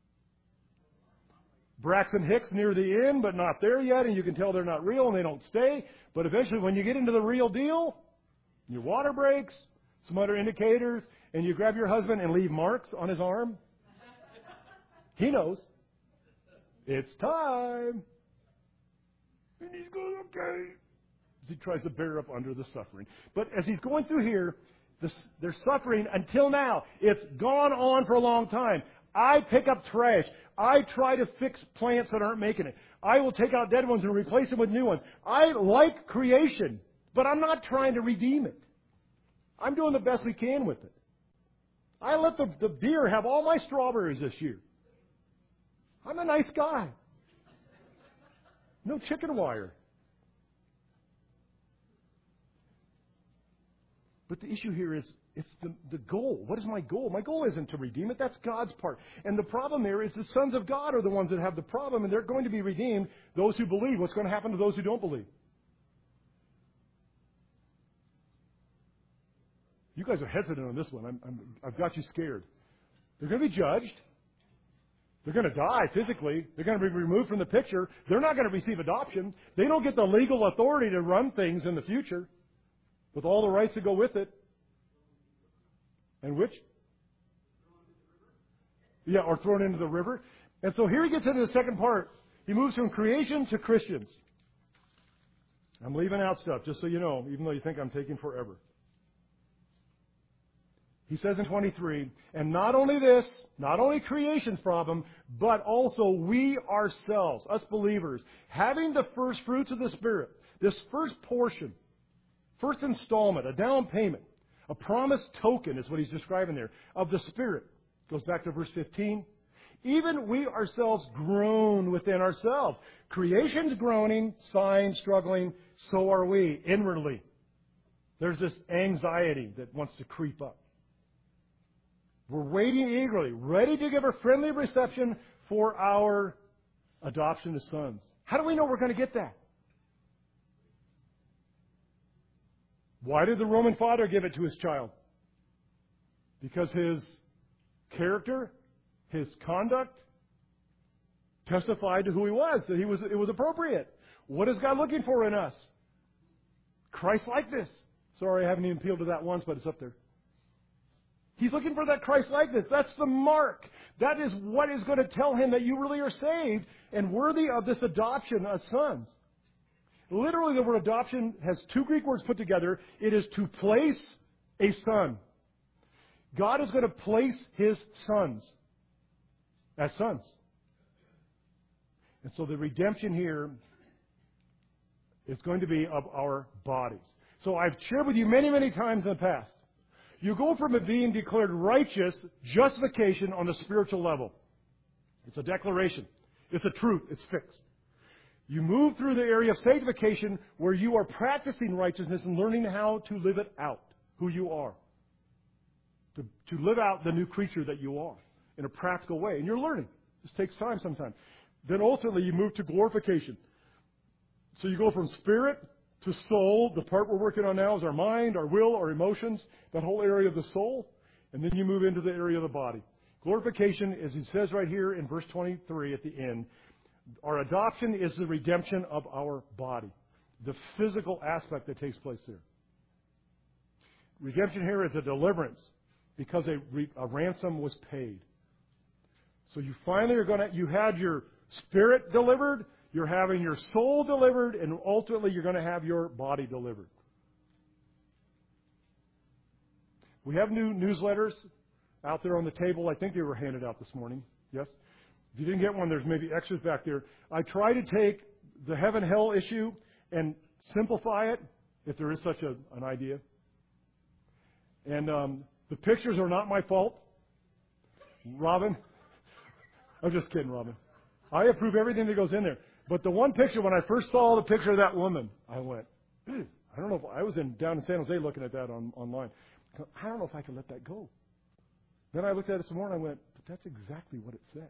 Braxton Hicks near the end, but not there yet, and you can tell they're not real and they don't stay. But eventually when you get into the real deal, your water breaks, some other indicators, and you grab your husband and leave marks on his arm. He knows. It's time. And he's going, okay. As he tries to bear up under the suffering. But as he's going through here, this, they're suffering until now. It's gone on for a long time. I pick up trash. I try to fix plants that aren't making it. I will take out dead ones and replace them with new ones. I like creation, but I'm not trying to redeem it. I'm doing the best we can with it. I let the, the deer have all my strawberries this year. I'm a nice guy. No chicken wire. But the issue here is, it's the, the goal. What is my goal? My goal isn't to redeem it. That's God's part. And the problem there is the sons of God are the ones that have the problem, and they're going to be redeemed, those who believe. What's going to happen to those who don't believe? You guys are hesitant on this one. I'm, I'm, I've got you scared. They're going to be judged. They're going to die physically. They're going to be removed from the picture. They're not going to receive adoption. They don't get the legal authority to run things in the future with all the rights that go with it. And which? Yeah, or thrown into the river. And so here he gets into the second part. He moves from creation to Christians. I'm leaving out stuff, just so you know, even though you think I'm taking forever. He says in twenty-three, and not only this, not only creation's problem, but also we ourselves, us believers, having the first fruits of the Spirit, this first portion, first installment, a down payment, a promised token is what he's describing there, of the Spirit. Goes back to verse fifteen. Even we ourselves groan within ourselves. Creation's groaning, sighing, struggling, so are we inwardly. There's this anxiety that wants to creep up. We're waiting eagerly, ready to give a friendly reception for our adoption as sons. How do we know we're going to get that? Why did the Roman father give it to his child? Because his character, his conduct, testified to who He was, that He was, it was appropriate. What is God looking for in us? Christ-likeness. Sorry, I haven't even appealed to that once, but it's up there. He's looking for that Christ-likeness. That's the mark. That is what is going to tell Him that you really are saved and worthy of this adoption as sons. Literally, the word adoption has two Greek words put together. It is to place a son. God is going to place His sons as sons. And so the redemption here is going to be of our bodies. So I've shared with you many, many times in the past. You go from it being declared righteous, justification on the spiritual level. It's a declaration. It's a truth. It's fixed. You move through the area of sanctification where you are practicing righteousness and learning how to live it out, who you are. To, to live out the new creature that you are in a practical way. And you're learning. This takes time sometimes. Then ultimately you move to glorification. So you go from spirit to soul. The part we're working on now is our mind, our will, our emotions, that whole area of the soul. And then you move into the area of the body. Glorification, as he says right here in verse twenty-three at the end, our adoption is the redemption of our body. The physical aspect that takes place there. Redemption here is a deliverance because a, a ransom was paid. So you finally are going to, you had your spirit delivered, you're having your soul delivered, and ultimately you're going to have your body delivered. We have new newsletters out there on the table. I think they were handed out this morning. Yes? If you didn't get one, there's maybe extras back there. I try to take the heaven-hell issue and simplify it, if there is such a, an idea. And um, the pictures are not my fault. Robin, I'm just kidding, Robin. I approve everything that goes in there. But the one picture, when I first saw the picture of that woman, I went, I don't know if I was in down in San Jose looking at that on, online. I don't know if I can let that go. Then I looked at it some more and I went, but that's exactly what it said.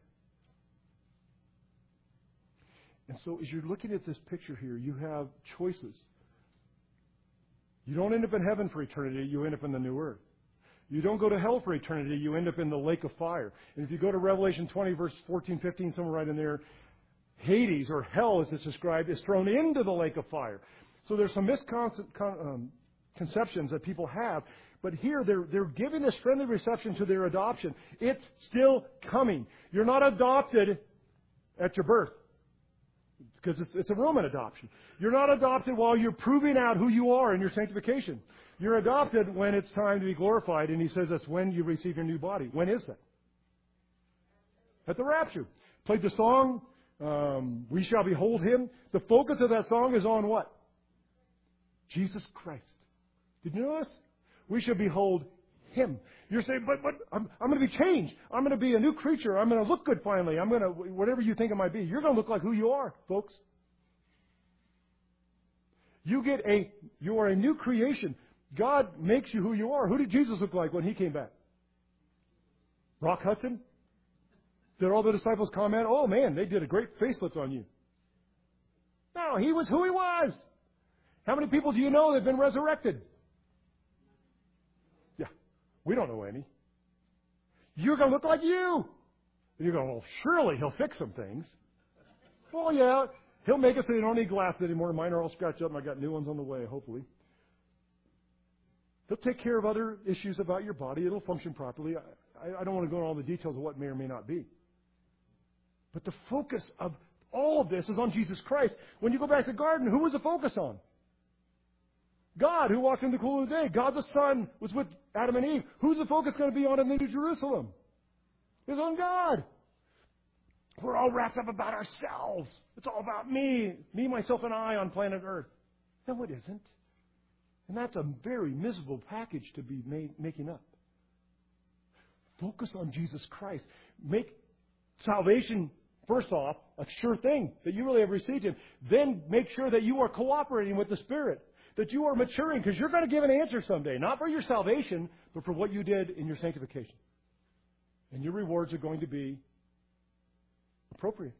And so as you're looking at this picture here, you have choices. You don't end up in heaven for eternity, you end up in the new earth. You don't go to hell for eternity, you end up in the lake of fire. And if you go to Revelation twenty, verse fourteen, fifteen, somewhere right in there, Hades, or hell as it's described, is thrown into the lake of fire. So there's some misconceptions um, that people have. But here, they're, they're giving this friendly reception to their adoption. It's still coming. You're not adopted at your birth, because it's, it's a Roman adoption. You're not adopted while you're proving out who you are in your sanctification. You're adopted when it's time to be glorified, and he says that's when you receive your new body. When is that? At the rapture. Played the song, um, We Shall Behold Him. The focus of that song is on what? Jesus Christ. Did you notice? We shall behold Him. You're saying, but, but I'm, I'm going to be changed. I'm going to be a new creature. I'm going to look good finally. I'm going to, whatever you think it might be, you're going to look like who you are, folks. You get a, you are a new creation. God makes you who you are. Who did Jesus look like when He came back? Rock Hudson? Did all the disciples comment, oh man, they did a great facelift on you? No, He was who He was. How many people do you know that have been resurrected? Yeah, we don't know any. You're going to look like you. And you're going, well, surely He'll fix some things. Well, yeah, He'll make it so you don't need glasses anymore. Mine are all scratched up and I got new ones on the way, hopefully. He'll take care of other issues about your body. It'll function properly. I, I don't want to go into all the details of what may or may not be. But the focus of all of this is on Jesus Christ. When you go back to the garden, who was the focus on? God, who walked in the cool of the day. God the Son was with Adam and Eve. Who's the focus going to be on in the New Jerusalem? It's on God. We're all wrapped up about ourselves. It's all about me, me, myself, and I on planet Earth. No, it isn't. And that's a very miserable package to be made, making up. Focus on Jesus Christ. Make salvation, first off, a sure thing, that you really have received Him. Then make sure that you are cooperating with the Spirit, that you are maturing, because you're going to give an answer someday, not for your salvation, but for what you did in your sanctification. And your rewards are going to be appropriate.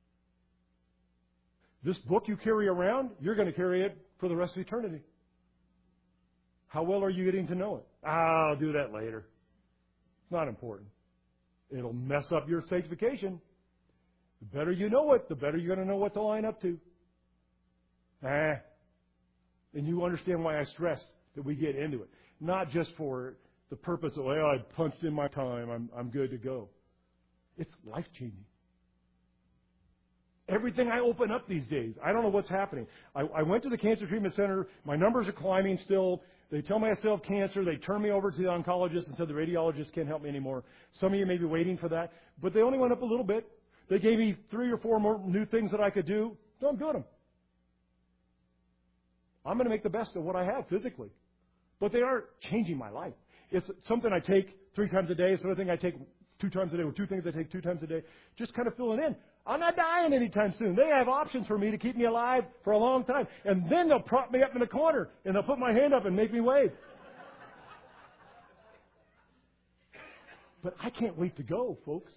This book you carry around, you're going to carry it for the rest of eternity. How well are you getting to know it? I'll do that later. It's not important. It'll mess up your sanctification. The better you know it, the better you're going to know what to line up to. Ah. And you understand why I stress that we get into it. Not just for the purpose of, well, I punched in my time, I'm, I'm good to go. It's life-changing. Everything I open up these days, I don't know what's happening. I, I went to the Cancer Treatment Center. My numbers are climbing still. They tell me I still have cancer. They turn me over to the oncologist and said the radiologist can't help me anymore. Some of you may be waiting for that. But they only went up a little bit. They gave me three or four more new things that I could do. So I'm doing them. I'm going to make the best of what I have physically. But they aren't changing my life. It's something I take three times a day. It's another thing I take two times a day, or two things I take two times a day. Just kind of filling in. I'm not dying anytime soon. They have options for me to keep me alive for a long time. And then they'll prop me up in the corner, and they'll put my hand up and make me wave. But I can't wait to go, folks.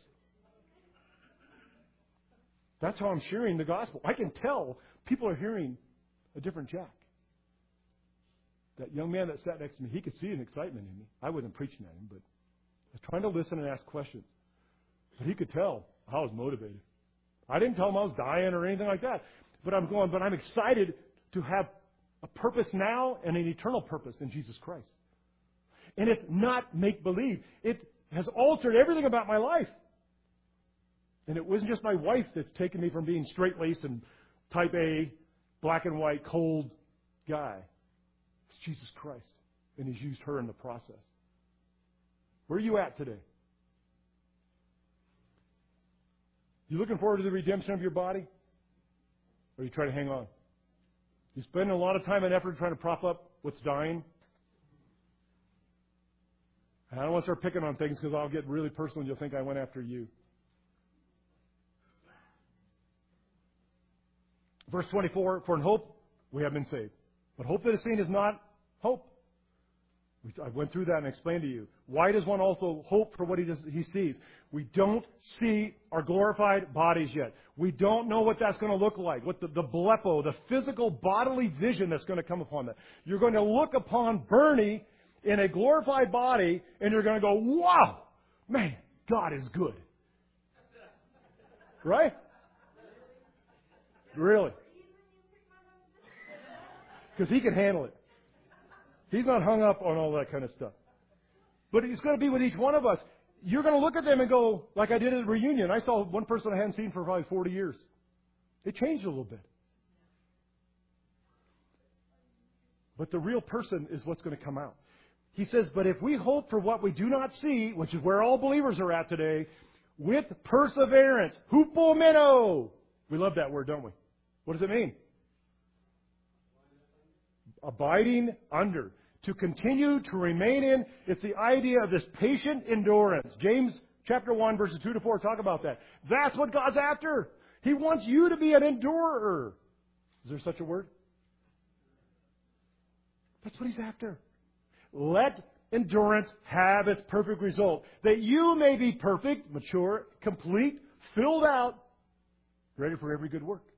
That's how I'm sharing the gospel. I can tell people are hearing a different Jack. That young man that sat next to me, he could see an excitement in me. I wasn't preaching at him, but I was trying to listen and ask questions. But he could tell I was motivated. I didn't tell him I was dying or anything like that. But I'm going, but I'm excited to have a purpose now and an eternal purpose in Jesus Christ. And it's not make-believe. It has altered everything about my life. And it wasn't just my wife that's taken me from being straight-laced and type A, black and white, cold guy. It's Jesus Christ. And He's used her in the process. Where are you at today? You looking forward to the redemption of your body? Or are you trying to hang on? You spend a lot of time and effort trying to prop up what's dying? And I don't want to start picking on things because I'll get really personal and you'll think I went after you. Verse twenty-four, for in hope we have been saved. But hope that is seen is not hope. I went through that and explained to you. Why does one also hope for what he, does, he sees? We don't see our glorified bodies yet. We don't know what that's going to look like, what the, the blepo, the physical bodily vision that's going to come upon that. You're going to look upon Bernie in a glorified body, and you're going to go, wow, man, God is good. Right? Really. Because he can handle it. He's not hung up on all that kind of stuff. But He's going to be with each one of us. You're going to look at them and go, like I did at a reunion. I saw one person I hadn't seen for probably forty years. It changed a little bit. But the real person is what's going to come out. He says, but if we hope for what we do not see, which is where all believers are at today, with perseverance, hupomeno. We love that word, don't we? What does it mean? Abiding under. To continue to remain in. It's the idea of this patient endurance. James chapter one, verses two to four talk about that. That's what God's after. He wants you to be an endurer. Is there such a word? That's what He's after. Let endurance have its perfect result, that you may be perfect, mature, complete, filled out, ready for every good work.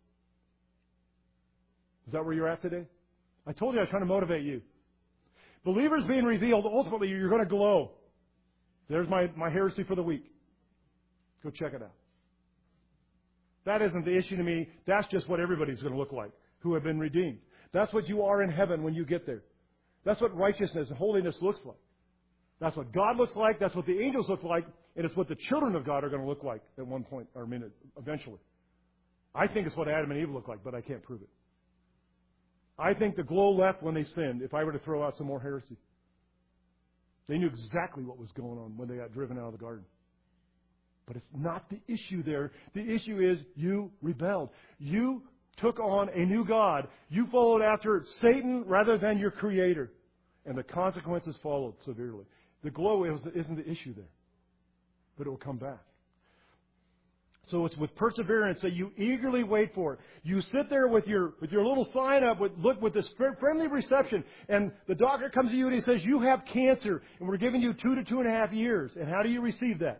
Is that where you're at today? I told you I was trying to motivate you. Believers being revealed, ultimately you're going to glow. There's my, my heresy for the week. Go check it out. That isn't the issue to me. That's just what everybody's going to look like who have been redeemed. That's what you are in heaven when you get there. That's what righteousness and holiness looks like. That's what God looks like. That's what the angels look like. And it's what the children of God are going to look like at one point or a minute, eventually. I think it's what Adam and Eve look like, but I can't prove it. I think the glow left when they sinned, if I were to throw out some more heresy. They knew exactly what was going on when they got driven out of the garden. But it's not the issue there. The issue is you rebelled. You took on a new God. You followed after Satan rather than your Creator. And the consequences followed severely. The glow isn't the issue there. But it will come back. So it's with perseverance that you eagerly wait for it. You sit there with your with your little sign up, with look with this friendly reception, and the doctor comes to you and he says, you have cancer, and we're giving you two to two and a half years. And how do you receive that?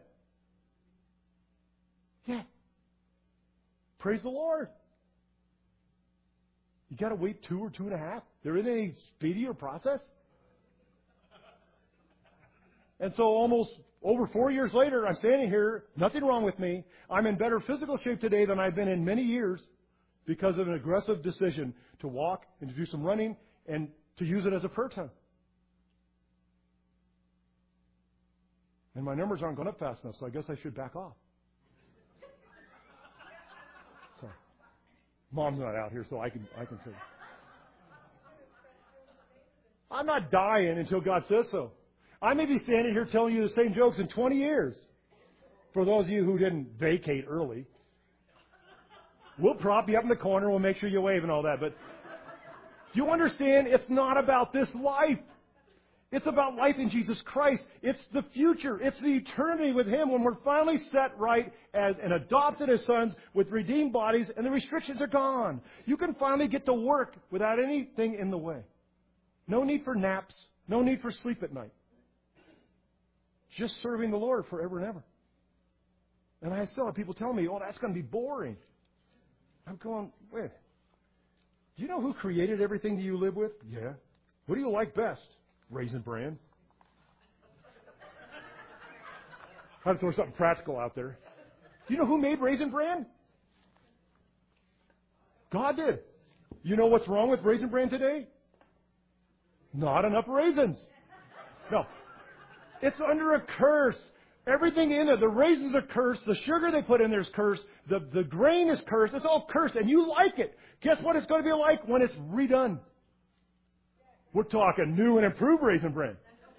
Yeah. Praise the Lord. You got to wait two or two and a half? There isn't any speedier process? And so almost over four years later, I'm standing here, nothing wrong with me. I'm in better physical shape today than I've been in many years because of an aggressive decision to walk and to do some running and to use it as a prayer time. And my numbers aren't going up fast enough, so I guess I should back off. So, Mom's not out here, so I can I can say. I'm not dying until God says so. I may be standing here telling you the same jokes in twenty years. For those of you who didn't vacate early, we'll prop you up in the corner. We'll make sure you wave and all that. But do you understand? It's not about this life. It's about life in Jesus Christ. It's the future. It's the eternity with Him when we're finally set right as and adopted as sons with redeemed bodies and the restrictions are gone. You can finally get to work without anything in the way. No need for naps. No need for sleep at night. Just serving the Lord forever and ever. And I still have people telling me, oh, that's going to be boring. I'm going, wait. Do you know who created everything that you live with? Yeah. What do you like best? Raisin Bran. Try to throw something practical out there. Do you know who made Raisin Bran? God did. You know what's wrong with Raisin Bran today? Not enough raisins. No. It's under a curse. Everything in it, the raisins are cursed, the sugar they put in there is cursed, the, the grain is cursed, it's all cursed, and you like it. Guess what it's going to be like when it's redone? We're talking new and improved Raisin Bran.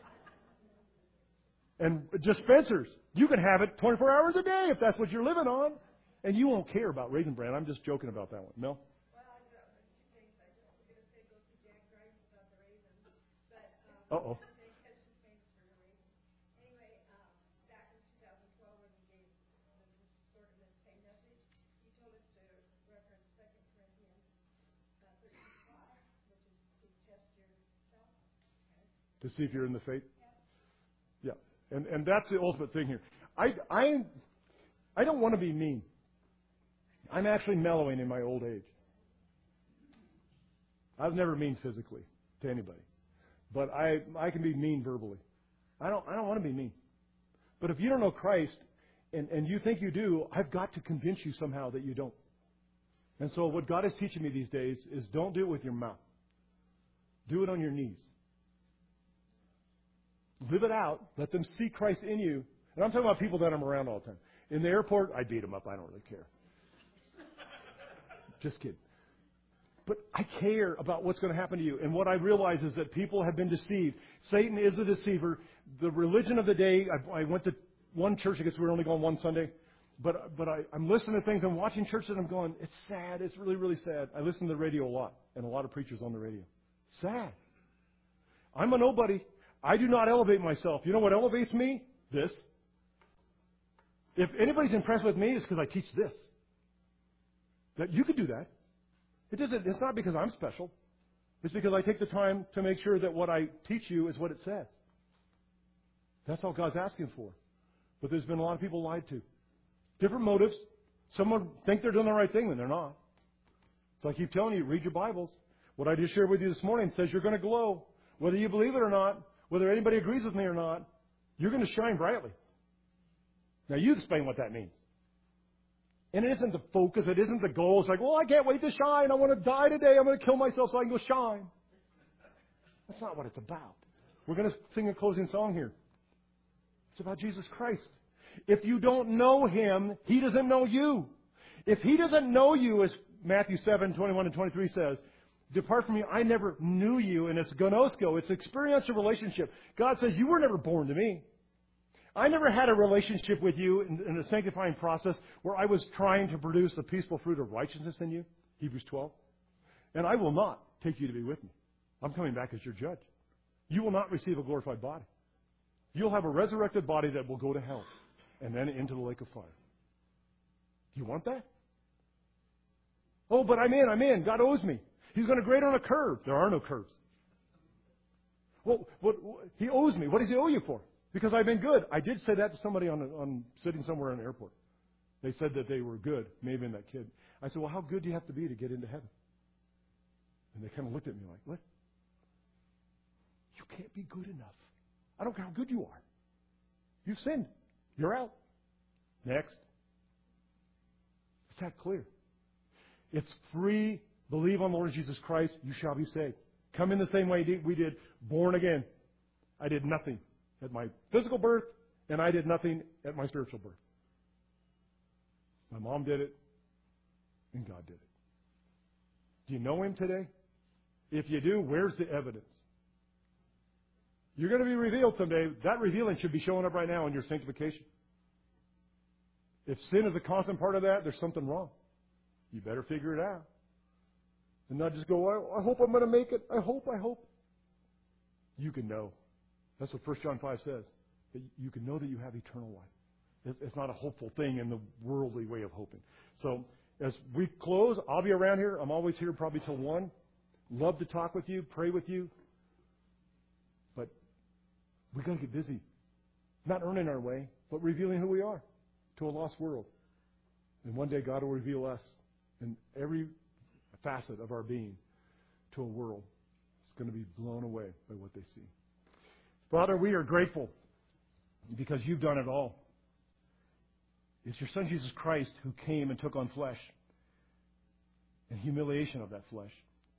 And dispensers. You can have it twenty-four hours a day if that's what you're living on. And you won't care about Raisin Bran. I'm just joking about that one. Mel? Uh-oh. To see if you're in the faith? Yeah. And and that's the ultimate thing here. I, I, I don't want to be mean. I'm actually mellowing in my old age. I was never mean physically to anybody. But I, I can be mean verbally. I don't I don't want to be mean. But if you don't know Christ and, and you think you do, I've got to convince you somehow that you don't. And so what God is teaching me these days is don't do it with your mouth. Do it on your knees. Live it out. Let them see Christ in you. And I'm talking about people that I'm around all the time. In the airport, I beat them up. I don't really care. Just kidding. But I care about what's going to happen to you. And what I realize is that people have been deceived. Satan is a deceiver. The religion of the day, I, I went to one church, I guess we were only going one Sunday. But but I, I'm listening to things, I'm watching churches, and I'm going, it's sad. It's really, really sad. I listen to the radio a lot, and a lot of preachers on the radio. Sad. I'm a nobody. I do not elevate myself. You know what elevates me? This. If anybody's impressed with me, it's because I teach this. That you could do that. It doesn't, it's not because I'm special. It's because I take the time to make sure that what I teach you is what it says. That's all God's asking for. But there's been a lot of people lied to. Different motives. Some would think they're doing the right thing when they're not. So I keep telling you, read your Bibles. What I just shared with you this morning says you're going to glow. Whether you believe it or not, whether anybody agrees with me or not, you're going to shine brightly. Now you explain what that means. And it isn't the focus. It isn't the goal. It's like, well, I can't wait to shine. I want to die today. I'm going to kill myself so I can go shine. That's not what it's about. We're going to sing a closing song here. It's about Jesus Christ. If you don't know Him, He doesn't know you. If He doesn't know you, as Matthew seven, twenty-one and twenty-three says, depart from me, I never knew you. And it's gnosko. It's experiential relationship. God says, you were never born to me. I never had a relationship with you in, in a sanctifying process where I was trying to produce the peaceful fruit of righteousness in you. Hebrews twelve. And I will not take you to be with me. I'm coming back as your judge. You will not receive a glorified body. You'll have a resurrected body that will go to hell and then into the lake of fire. Do you want that? Oh, but I'm in, I'm in. God owes me. He's going to grade on a curve. There are no curves. Well, what, what, He owes me. What does He owe you for? Because I've been good. I did say that to somebody on, on sitting somewhere in an airport. They said that they were good. Maybe in that kid. I said, well, how good do you have to be to get into heaven? And they kind of looked at me like, what? You can't be good enough. I don't care how good you are. You've sinned. You're out. Next. It's that clear. It's free. Believe on the Lord Jesus Christ. You shall be saved. Come in the same way we did. Born again. I did nothing at my physical birth, and I did nothing at my spiritual birth. My mom did it, and God did it. Do you know Him today? If you do, where's the evidence? You're going to be revealed someday. That revealing should be showing up right now in your sanctification. If sin is a constant part of that, there's something wrong. You better figure it out. And not just go, I, I hope I'm going to make it. I hope, I hope. You can know. That's what First John five says. That you can know that you have eternal life. It's not a hopeful thing in the worldly way of hoping. So as we close, I'll be around here. I'm always here probably till one. Love to talk with you, pray with you. But we've got to get busy. Not earning our way, but revealing who we are to a lost world. And one day God will reveal us in every facet of our being to a world that's going to be blown away by what they see. Father, we are grateful because you've done it all. It's your Son, Jesus Christ, who came and took on flesh and humiliation of that flesh.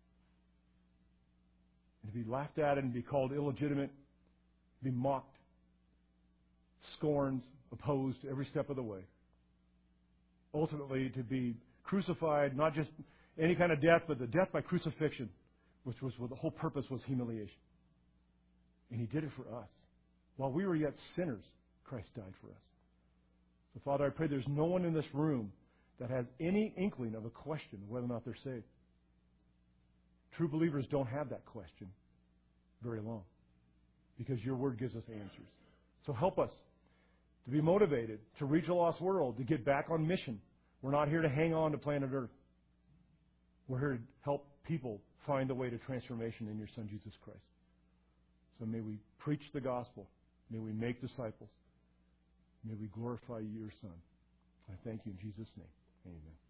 And to be laughed at and be called illegitimate, be mocked, scorned, opposed every step of the way. Ultimately, to be crucified, not just any kind of death, but the death by crucifixion, which was what the whole purpose was humiliation. And He did it for us. While we were yet sinners, Christ died for us. So, Father, I pray there's no one in this room that has any inkling of a question of whether or not they're saved. True believers don't have that question very long because your word gives us answers. So help us to be motivated to reach a lost world, to get back on mission. We're not here to hang on to planet Earth. We're here to help people find the way to transformation in your Son, Jesus Christ. So may we preach the gospel. May we make disciples. May we glorify your Son. I thank you in Jesus' name. Amen.